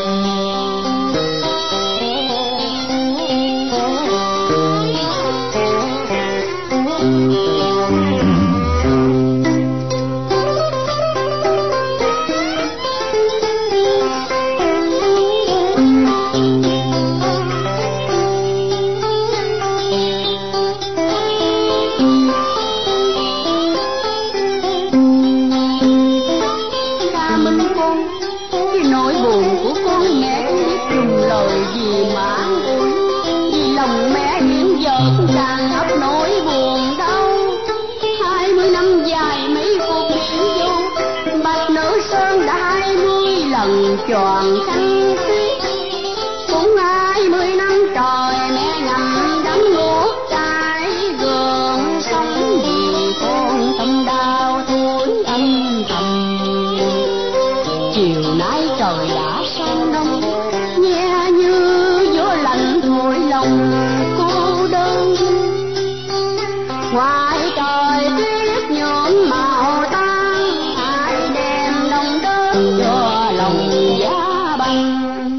tròn khăn xiết cũng hai mươi năm trời mẹ ngậm đắng nuốt cái gương sống vì con tâm đau thối âm thầm. Chiều nay trời đã sang đông nghe như gió lạnh thổi lòng cô đơn. Ngoài trời tuyết nhuộm màu tan ai đem đông đến cho lòng giá băng.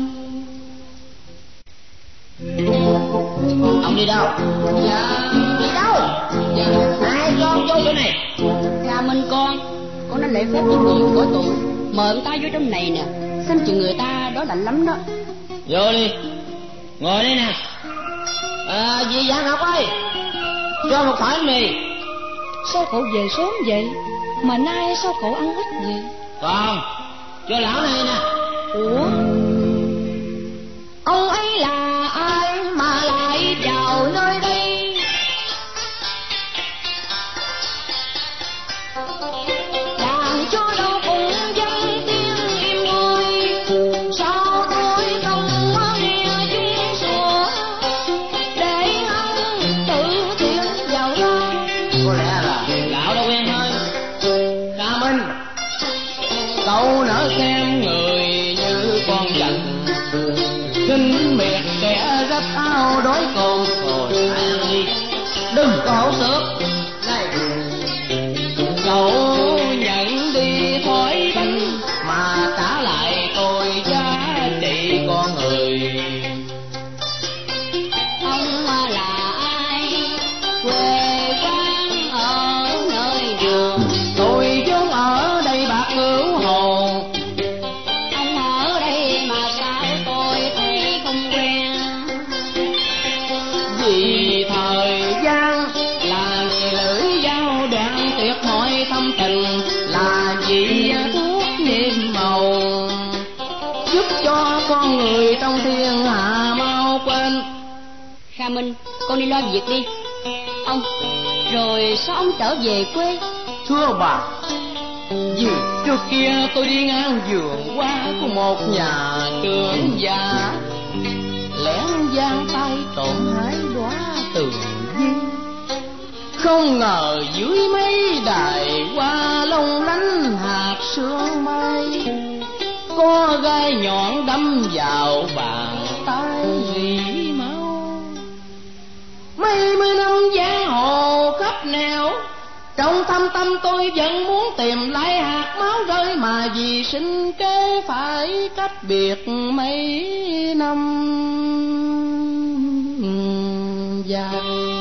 Ông đi đâu? Dạ đi đâu? Dạ hai con vô chỗ này. Dạ Minh con con đã lễ phép với người có tuổi, mời ông ta vô trong này nè, xem chừng người ta đó lạnh lắm đó. Vô đi, ngồi đây nè. À, dì Giang Ngọc ơi, cho một thỏi mì. Sao cậu về sớm vậy? Mà nay sao cậu ăn ít vậy? Còn cho lão này nè. Ủa? Ông ấy là ai mà lại chào nơi đây? Làm cho đâu cùng dân tiếng im ngồi, sao tôi không nghe chúng sủa để ông tự thiện vào đó. Có lẽ là lão đã quen hơn. Ca Minh, cậu nỡ xem người như con vật kinh miệt kẻ rách áo đói cồn. Rồi ăn đi, đừng có hổ xước. Này, cậu nhận đi thói bánh mà trả lại tôi giá trị con người. Ông là ai, quê quán ở nơi nào? Tôi vốn ở đây Bạc Ngưu Hồ. Ông ở đây mà sao tôi thấy không quen? Vì thời gian là nghề lưỡi dao đoạn tuyệt mọi thâm tình, là vị thuốc nhiệm màu giúp cho con người trong thiên hạ mau quên. Kha Minh, con đi lo việc đi. Ông, rồi sao ông trở về quê? Thưa bà, vì trước kia tôi đi ngang vườn hoa của một nhà trưởng già, lén giang tay trộm hái đóa từ duyên. Không ngờ dưới mấy đài hoa long lánh hạt sương mai, có gai nhọn đâm vào bàn tay rỉ máu. Mấy mươi năm giang hồ khắp nẻo, trong thâm tâm tôi vẫn muốn tìm lại hạt máu rơi, mà vì sinh kế phải cách biệt mấy năm dài.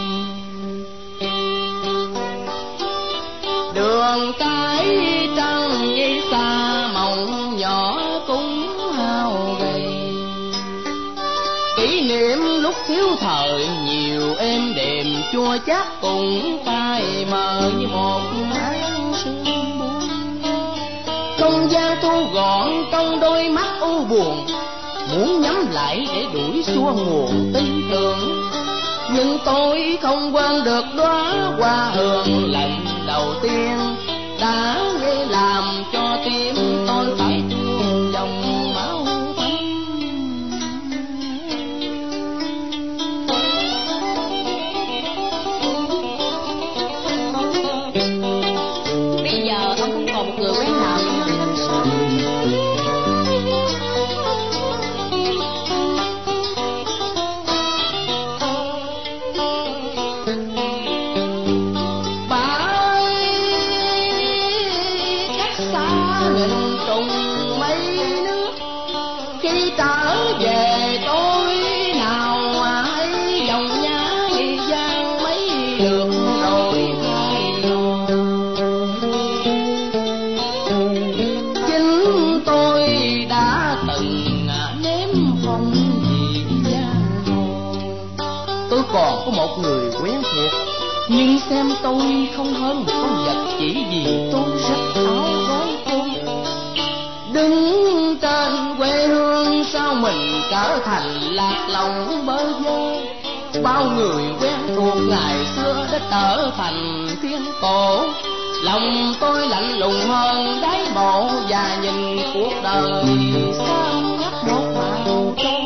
Đường cái trăng như xa mộng nhỏ cũng hao gầy, kỷ niệm lúc thiếu thời nhiều êm đềm chua chát cùng phai mờ như một ánh sương buồn. Không gian thu gọn trong đôi mắt u buồn, muốn nhắm lại để đuổi xua nguồn tin tưởng, nhưng tôi không quên được đóa hoa hương lần đầu tiên đã gây làm cho tim tôi phải tuôn dòng máu thấm. Bây giờ ông không còn một người quen nào nữa thì làm sao? Bà ơi, cách xa khi trở về tôi nào ai dòng nhã gian mấy được rồi hai lò. Chính tôi đã từng nếm phong vị giang hồ. Tôi còn có một người quen thuộc, nhưng xem tôi không hơn một con vật, chỉ vì tôi rất áo gói tôi. Đứng trên quê hương sao mình trở thành lạc lòng bơ vơ. Bao người quen thuộc ngày xưa đã trở thành thiên cổ. Lòng tôi lạnh lùng hơn đáy mộ, và nhìn cuộc đời sao ngắt một màu trôi.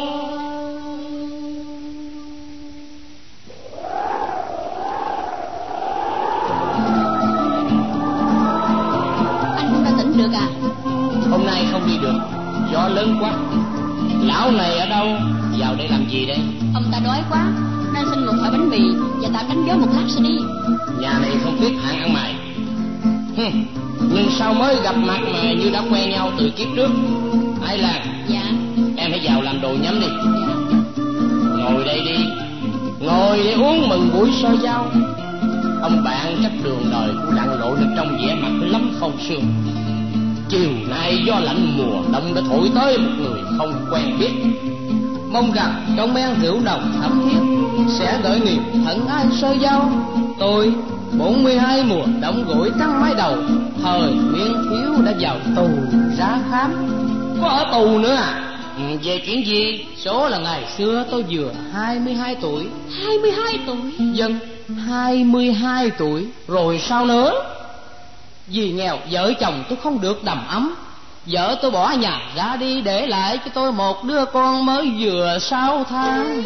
Được à? Hôm nay không đi được, gió lớn quá. Lão này ở đâu? Vào đây làm gì đây? Ông ta đói quá nên xin một thỏi bánh mì và tạm đánh gió một lát sẽ đi. Nhà này không biết hạng ăn mày. Hừm, nhưng sao mới gặp mặt mà như đã quen nhau từ kiếp trước? Ai là? Dạ. Em hãy vào làm đồ nhắm đi. Dạ. Ngồi đây đi, ngồi để uống mừng buổi soi giao. Ông bạn chắc đường đời của lặn lộ được trong vẻ mặt lắm không sương. Chiều nay gió lạnh mùa đông đã thổi tới một người không quen biết. Mong rằng trong men rượu nồng thắm thiết sẽ gợi niềm hận ai sơ giao. Tôi bốn mươi hai mùa đông gội trắng mái đầu, thời niên thiếu đã vào tù ra khám. Có ở tù nữa à? Ừ, về chuyện gì? Số là ngày xưa tôi vừa hai mươi hai tuổi. Hai mươi hai tuổi? Dân, hai mươi hai tuổi. Rồi sao nữa? Vì nghèo vợ chồng tôi không được đầm ấm, vợ tôi bỏ nhà ra đi để lại cho tôi một đứa con mới vừa sáu tháng.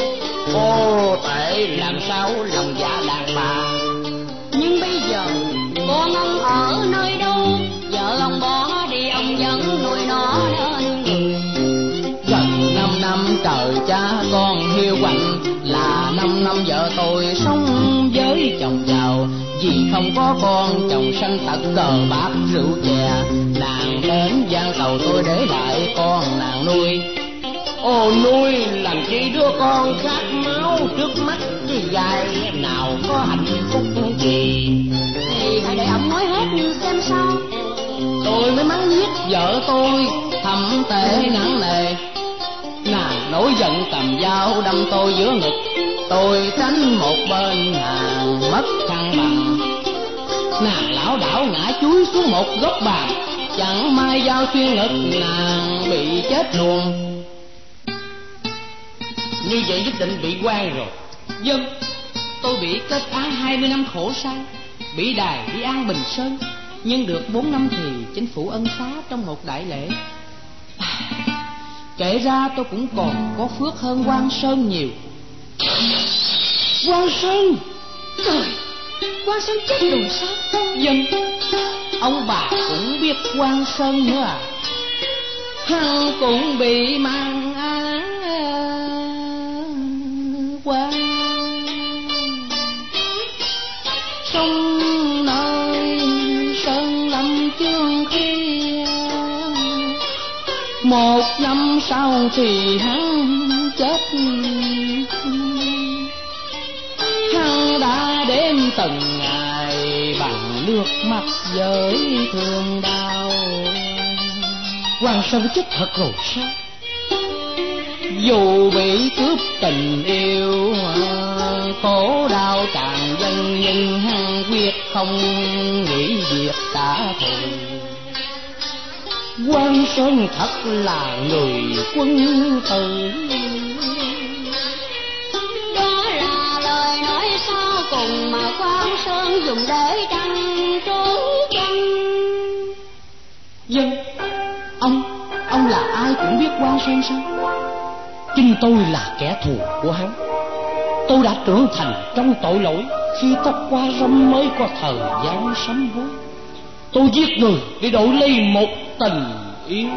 Ô tệ làm sao lòng dạ đàn bà. Nhưng bây giờ con ông ở nơi đâu? Vợ ông bỏ đi ông vẫn nuôi nó nên người. Gần năm năm trời cha con hiu quạnh, là năm năm vợ tôi sống với chồng giàu. Vì không có con chồng sanh tật cờ bạc rượu chè, nàng đến gian cầu tôi để lại con nàng nuôi. Ô nuôi làm chi đứa con khát máu trước mắt chứ gái nào có hạnh phúc gì. Thì hãy để ông nói hết xem sao. Tôi mới mắng giết vợ tôi thầm tệ nặng nề. Nàng nổi giận cầm dao đâm tôi giữa ngực, tôi tránh một bên nàng mất thăng bằng. Nàng lão đảo ngã chúi xuống một gốc bàn, chẳng may dao xuyên ngực nàng bị chết luôn. Như vậy nhất định bị quan rồi. Dân, tôi bị kết án hai mươi năm khổ sai, bị đày đi An Bình Sơn, nhưng được bốn năm thì chính phủ ân xá trong một đại lễ. Kể ra tôi cũng còn có phước hơn Quang Sơn nhiều. Quang Sơn! Trời, Quang Sơn chết rồi sao? Dân, ông bà cũng biết Quang Sơn nữa à? Hắn cũng bị mang án quan. Sông nơi sơn lâm chương khi một năm sau thì hắn chết. Hắn đã đêm từng ngày bằng nước mắt với thương đau. Quang Sơn chết thật rồi sao? Dù bị cướp tình yêu, khổ đau tràn dân, nhưng hắn quyết không nghĩ việc trả thù. Quang Sơn thật là người quân tử. Đó là lời nói sau cùng mà Quang Sơn dùng để tranh trốn tranh. Dân, ông, ông là ai cũng biết Quang Sơn sao? Chính tôi là kẻ thù của hắn. Tôi đã trưởng thành trong tội lỗi, khi tóc qua râm mới có thời gian sám hối. Tôi giết người để đổi lấy một tình yêu.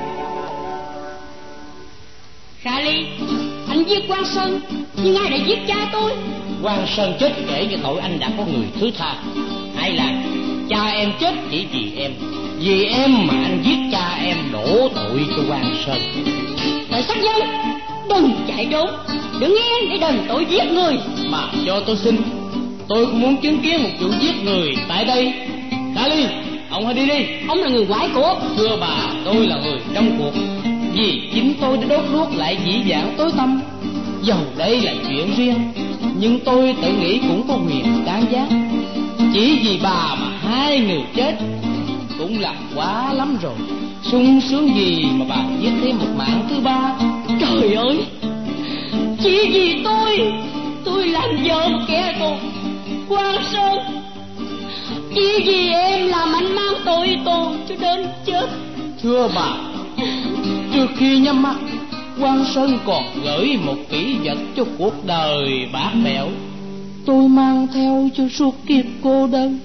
Khả Ly, anh giết Quang Sơn, nhưng ai đã giết cha tôi? Quang Sơn chết kể cho tội anh đã có người thứ tha. Hay là cha em chết chỉ vì em, Vì em mà anh giết cha em, đổ tội cho Quan Sơn. Tội sát nhân, đừng chạy trốn, đứng yên để đền tội giết người. Mà cho tôi xin, tôi cũng muốn chứng kiến một vụ giết người tại đây. Khả Ly, ông hãy đi đi. Ông là người ngoại cuộc. Thưa bà, tôi là người trong cuộc. Vì chính tôi đã đốt đuốc lại dĩ vãng tối tăm. Dầu đây là chuyện riêng, nhưng tôi tự nghĩ cũng có quyền đáng giá. Chỉ vì bà mà hai người chết cũng là quá lắm rồi. Sung sướng gì mà bà giết thêm một mạng thứ ba. Trời ơi, chỉ vì tôi Tôi làm vợ một kẻ thù Quan Sơn, chỉ vì em làm anh mang tội tù cho đến chết. Thưa bà, trước khi nhắm mắt, Quan Sơn còn gửi một kỷ vật cho cuộc đời bạc bẽo. Tôi mang theo cho suốt kiếp cô đơn.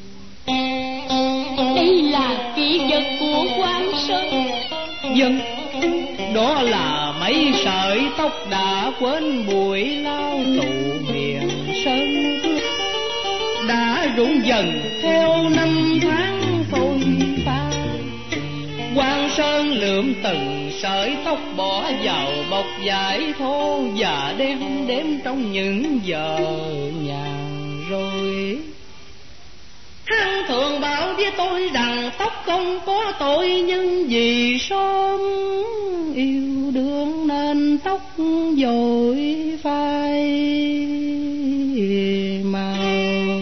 Đây là kỷ vật của Quan Sơn. Dân, đó là mấy sợi tóc đã quên bụi lao tụ miền sơn cước, đã rụng dần theo năm tháng phôi pha. Quan Sơn lượm từng sợi tóc bỏ vào bọc vải thô và đem đếm trong những giờ nhàn rồi. Hắn thường bảo với tôi rằng tóc không có tội, nhưng vì sớm yêu đương nên tóc vội phai màu.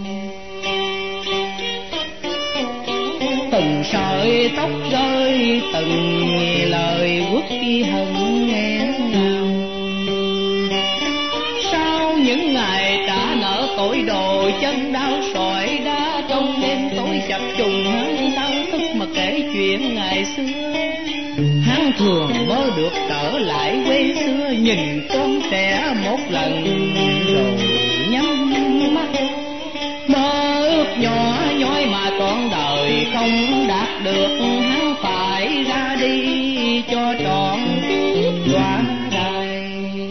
Từng sợi tóc rơi, từng lời quốc ghi hận nghẹn ngào. Sau những ngày trả nợ tội đồ, chân đau sỏi đá trong đêm tối chập trùng, hắn đau thức mà kể chuyện ngày xưa. Hắn thường mơ được trở lại quê xưa, nhìn con trẻ một lần rồi nhắm mắt. Mơ ước nhỏ nhói mà trọn đời không đạt được, hắn phải ra đi cho trọn kiếp đoạn đời.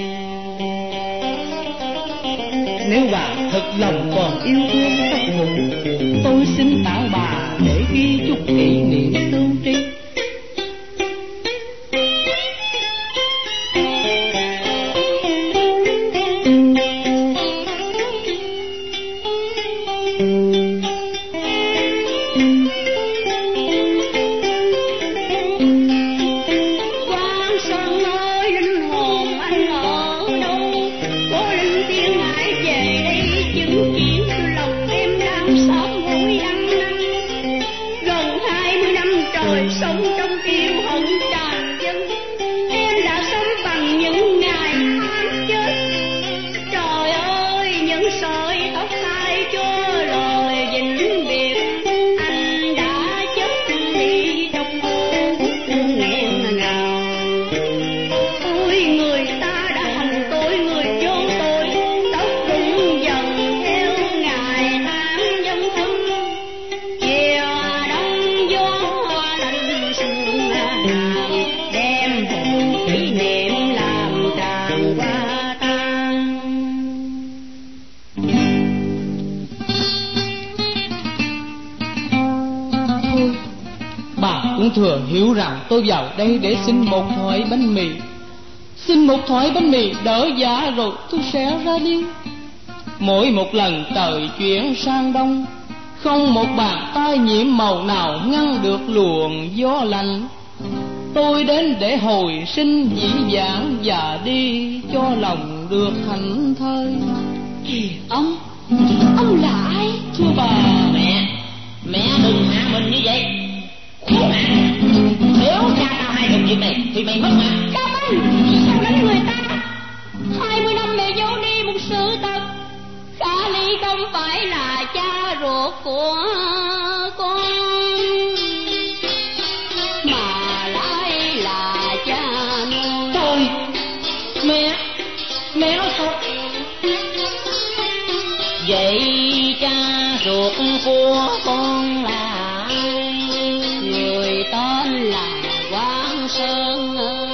Nếu bà thật lòng còn yêu thương các hùng, tôi xin tặng bà để ghi chút kỷ niệm tương tri. Thừa hiểu rằng tôi vào đây để xin một thỏi bánh mì. Xin một thỏi bánh mì đỡ dạ rồi tôi sẽ ra đi. Mỗi một lần trời chuyển sang đông, không một bàn tay nhiễm màu nào ngăn được luồng gió lạnh. Tôi đến để hồi sinh dĩ vãng và đi cho lòng được thảnh thơi. Ông, ông là ai? Thưa bà, mẹ, mẹ đừng hạ mình như vậy. Khốn nạn, nếu cha tao hay được chuyện này thì mày mất mặt. Cam Anh, sao đánh người ta? Hai mươi năm mẹ giấu đi một sự thật. Khả Ly không phải là cha ruột của con, mà lại là cha nuôi. Thôi, mẹ, mẹ nói thật. Vậy cha ruột của con là người tên là Quan Sơn,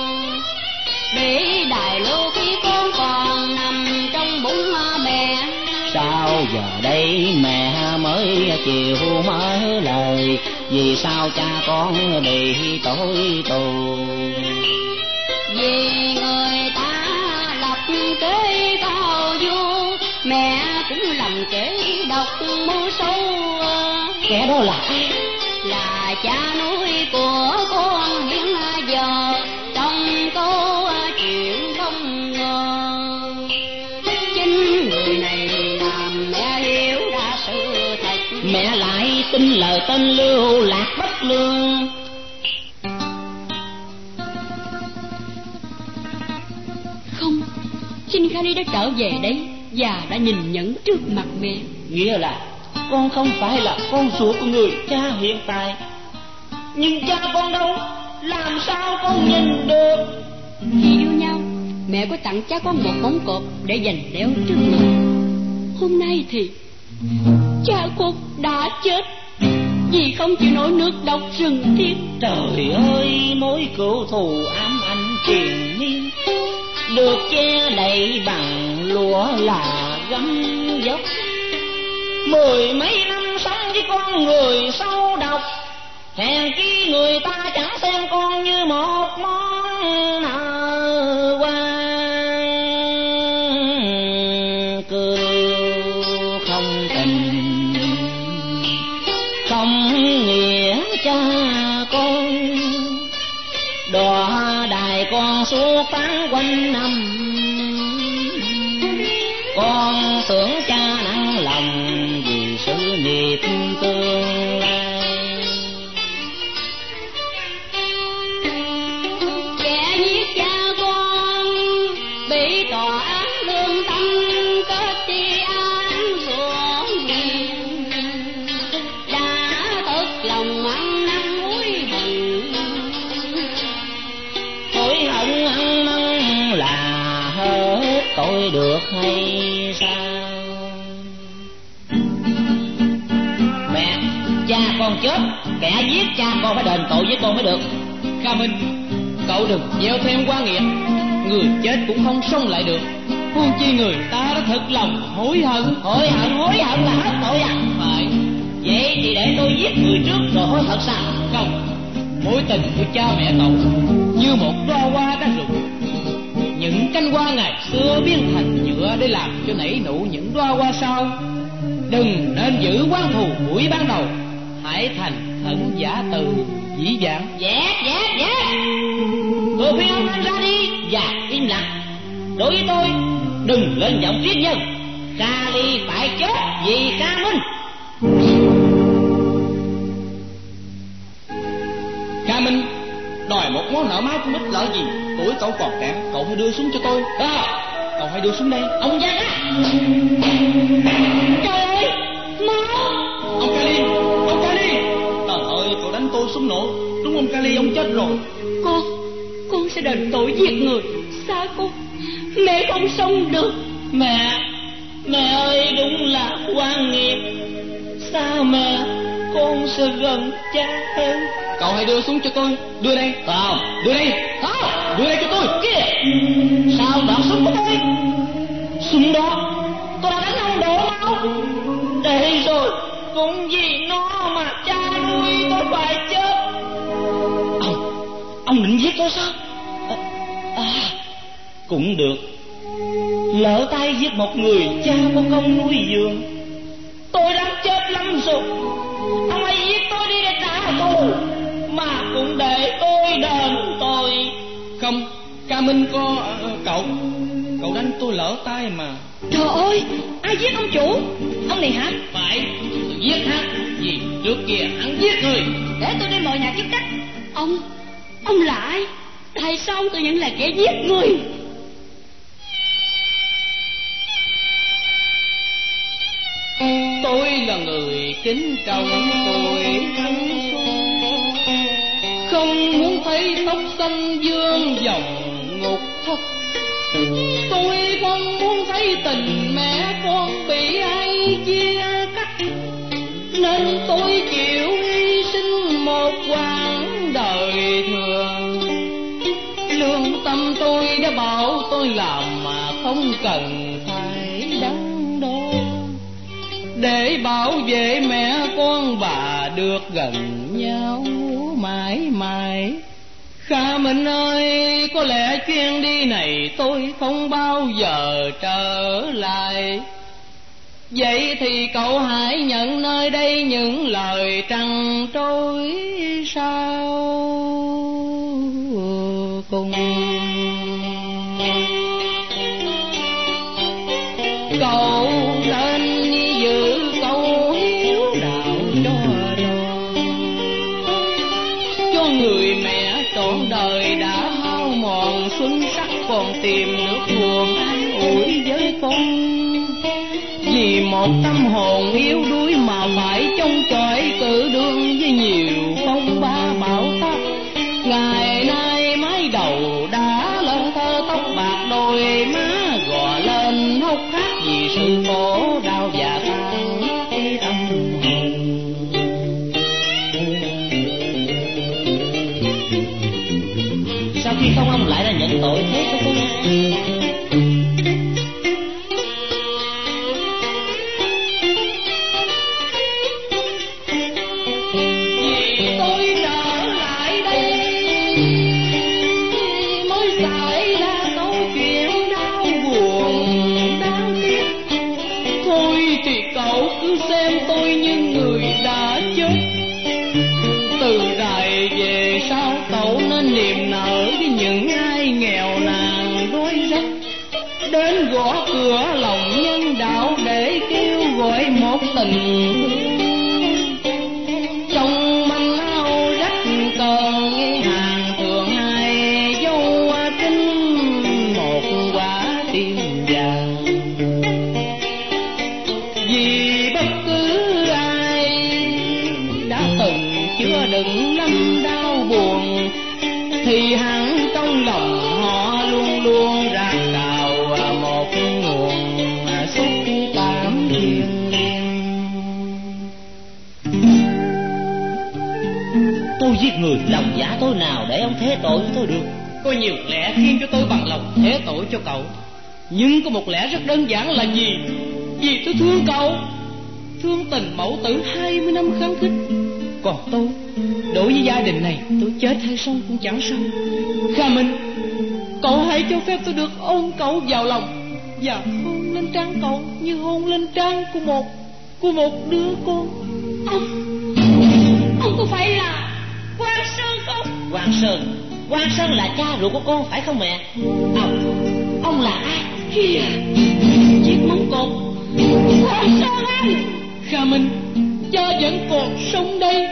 để đài lưu khi con còn nằm trong bụng mẹ. sao giờ đây mẹ mới tới chiều mới lời, vì sao cha con bị tội tù? Vì người ta lập kế cao vô, mẹ cũng lầm kẻ độc mưu sâu. Kẻ đó là ai? Là cha nuôi của con hiện giờ, trong câu chuyện không ngờ. Chính người này làm mẹ hiểu ra sự thật, mẹ lại tin lời tên lưu lạc bất lương. Không, Trinh Khali đã trở về đấy và đã nhìn nhẫn trước mặt mẹ. Nghĩa là con không phải là con ruột của người cha hiện tại. Nhưng cha con đâu, làm sao con nhìn được? Khi yêu nhau, mẹ có tặng cha con một móng cọp để dành đeo trước mặt. Hôm nay thì cha con đã chết vì không chịu nổi nước độc rừng thiêng. Trời ơi, mối cửu thù ám ảnh triền miên, được che đậy bằng lụa là gấm dốc. Mười mấy năm sống với con người sâu độc, hèn chi người ta chẳng xem con như một món nợ quan. Cừu không tình không nghĩa cha con, đọa đài con suốt tháng quanh năm. Con tưởng cha nặng lòng vì sự nghiệp tương lai. Kẻ giết cha con bị tòa án lương tâm kết tri án ruộng miền, đã thật lòng ăn năn hối hận. Hối hận ăn năn là hết tội được hay sao? Mẹ, cha con chết, kẻ giết cha con phải đền tội với con mới được. Kha Minh, cậu đừng gieo thêm quan nghiệt, người chết cũng không sống lại được. Huống chi người ta đã thật lòng hối hận. Hối hận, hối hận là hết tội à? Phải. Vậy thì để tôi giết người trước rồi hối hận sao? Không, mối tình của cha mẹ cậu như một đóa hoa đã rụng. Những cánh hoa ngày xưa biến thành nhựa để làm cho nảy nụ những đóa hoa sau. Đừng nên giữ oán thù buổi ban đầu, hãy thành khẩn giả từ dĩ dãn. Dẹp, dẹp, dẹp. Tôi khuyên ông nên ra đi và im lặng. Đối với tôi, đừng lên giọng triết nhân. Khali phải chết vì Kha Minh. Kha Minh, đòi một món nợ máu cũng ít lợi gì. Tuổi cậu còn trẻ, cậu hãy đưa súng cho tôi. Đó, cậu hãy đưa súng đây. Ông ra đó. Trời ơi, máu! Ông Kali, ông Kali. Trời ơi, cậu đánh tôi súng nổ. Đúng ông Kali, ông chết rồi. Con, con sẽ đền tội giết người. Xa con, mẹ không sống được. Mẹ, mẹ ơi, đúng là oan nghiệt. Sao mẹ, con sẽ gần cha hơn. Cậu hãy đưa súng cho tôi. Đưa đây. Không, Đưa đây. không, Đưa đây cho tôi. kia. Sao đoạt súng của tôi? Súng đó tôi đã đánh ông đổ máu. Để rồi, cũng vì nó mà cha nuôi tôi phải chết. Ông, ông định giết tôi sao? À, à, cũng được. Lỡ tay giết một người cha có công nuôi dưỡng, tôi đang chết lắm rồi. Ông hãy giết tôi đi để trả thù, mà cũng để tôi đền tội. Không, Kha Minh có... Cậu Cậu đánh tôi lỡ tay mà. Trời ơi, ai giết ông chủ? Ông này hả? Phải, tôi giết hắn. Vì trước kia hắn giết người. Để tôi đi mời nhà chức trách. Ông, ông là ai? Tại sao ông tự nhận là kẻ giết người? Tôi là người kính trọng tuổi thanh xuân, không muốn thấy tóc xanh vương dòng ngục thất. Tôi không muốn thấy tình mẹ con bị ai chia cắt, nên tôi chịu hy sinh một quãng đời thường. Lương tâm tôi đã bảo tôi làm mà không cần phải đắn đo. để bảo vệ mẹ con bà được gần nhau mãi mãi. Kha Minh ơi, có lẽ chuyến đi này tôi không bao giờ trở lại. Vậy thì cậu hãy nhận nơi đây những lời trăn trối sau cùng. Cậu nên giữ câu hiếu đạo cho tròn, cho người mẹ trọn đời đã hao mòn xuân sắc, còn tìm nước nguồn an ủi với con. Vì một tâm hồn yếu đuối mà phải trông chọi cự đương với nhiều phong ba bão táp. Ngày nay mái đầu đã lân thơ, tóc bạc đôi má gò lên hốc hác vì sự khổ đau và than tâm hồn. Sao khi không ông lại là nhận tội thế của con? Đến gõ cửa lòng nhân đạo để kêu gọi một tình thương. Trong manh áo rách còn hàng thường hai dấu kinh một quả tim vàng. Vì bất cứ ai đã từng chứa đựng năm đau buồn thì hẳn trong lòng họ luôn luôn rạc rào một nguồn xúc cảm thiêng liêng. Tôi giết người, lòng dạ tôi nào để ông thế tội với tôi được? Có nhiều lẽ khiến cho tôi bằng lòng thế tội cho cậu, nhưng có một lẽ rất đơn giản là gì? Vì tôi thương cậu, thương tình mẫu tử hai mươi năm kháng khích. Còn tôi, đối với gia đình này, tôi chết hay sống cũng chẳng sao. Kha Minh, cậu hãy cho phép tôi được ôm cậu vào lòng và hôn lên trán cậu như hôn lên trán của một của một đứa con. Ông, ông có phải là Quang Sơn không? Quang Sơn, Quang Sơn là cha ruột của con phải không mẹ? Ông, ông là ai? Kìa, chiếc móng cột Quang Sơn anh. Kha Minh, cha vẫn còn sống đây.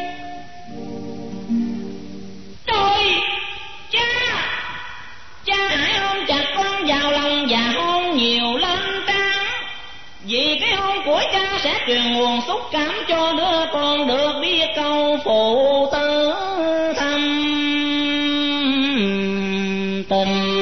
Trời, cha, cha hãy ôm chặt con vào lòng và hôn nhiều lên trán. Vì cái hôn của cha sẽ truyền nguồn xúc cảm cho đứa con được biết câu phụ tử thâm tình.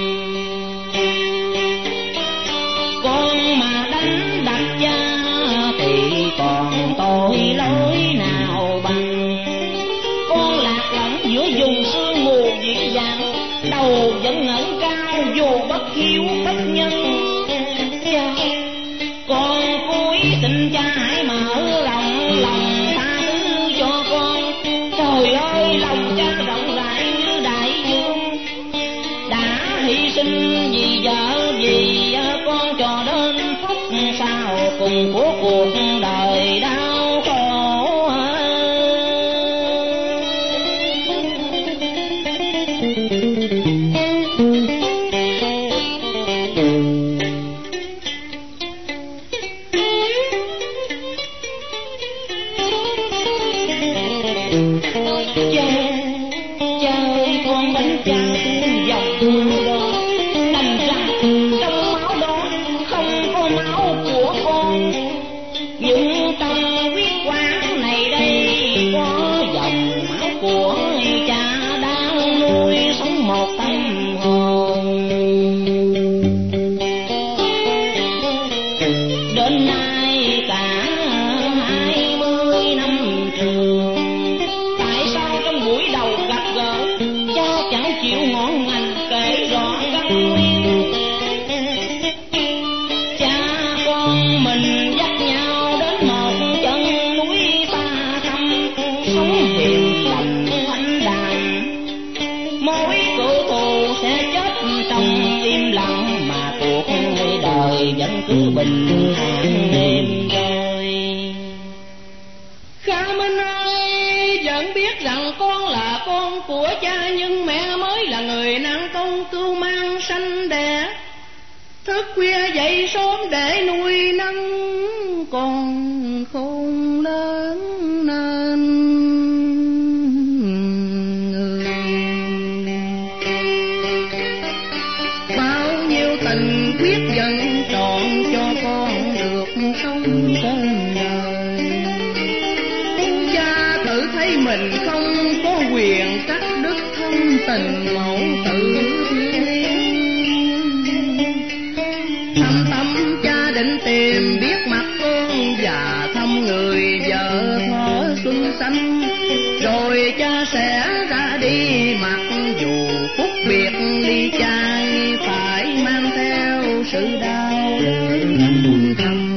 Con mà đánh đặt cha thì còn tội lỗi nào bằng. Con lạc lõng giữa vùng sương mù dịu dàng, đầu vẫn ngẩng cao dù bất hiếu bất nhân. Cha, con cúi xin cha hãy mở lòng lòng tha thứ cho con. Trời ơi, lòng cha rộng rãi như đại dương, đã hy sinh vì vợ vì con cho đến phút sau cùng của cuộc đời đau khổ. Cha con mình dắt nhau đến cứ bình an em rồi. Kha Minh ơi, vẫn biết rằng con là con của cha, nhưng mẹ mới là người nặng công cưu mang sanh đẻ. Thức khuya dậy sớm để nuôi nấng con khôn lớn nên người. Bao nhiêu tình quyết dần trọn cho con được sống trên đời. Cha tự thấy mình không có quyền cắt đứt thân tình mẫu tử. Thâm tâm cha định tìm biết mặt con và thăm người vợ thọ xuân xanh, rồi cha sẽ ra đi mặc dù phút biệt ly cha phải mang theo sự đau đớn thầm.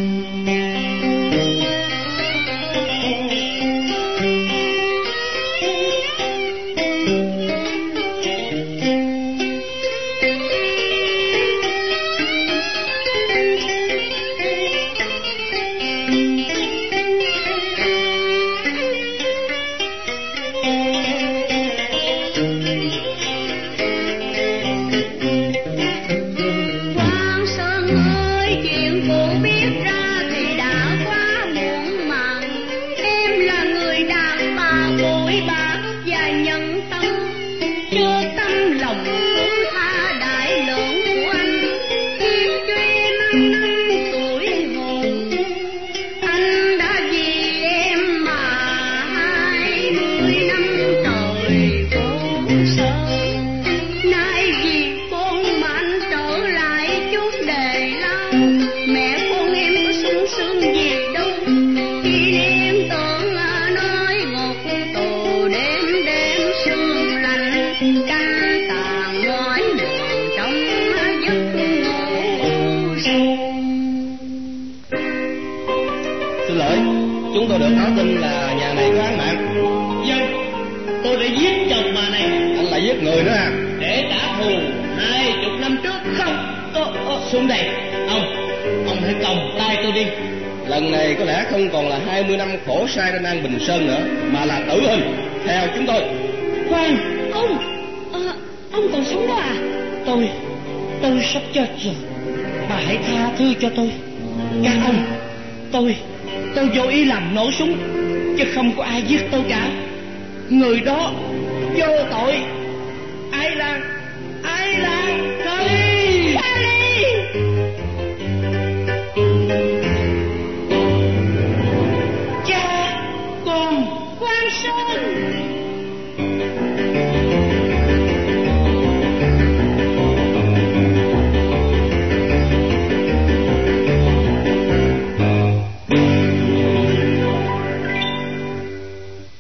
Sai ra An Bình Sơn nữa mà là tử hình theo chúng tôi. Khoan, ông à, ông còn sống đó à? Tôi tôi sắp chết rồi, bà hãy tha thứ cho tôi. Các ông, tôi tôi vô ý làm nổ súng chứ không có ai giết tôi cả. Người đó vô tội. Ai là ai là Kali? Kali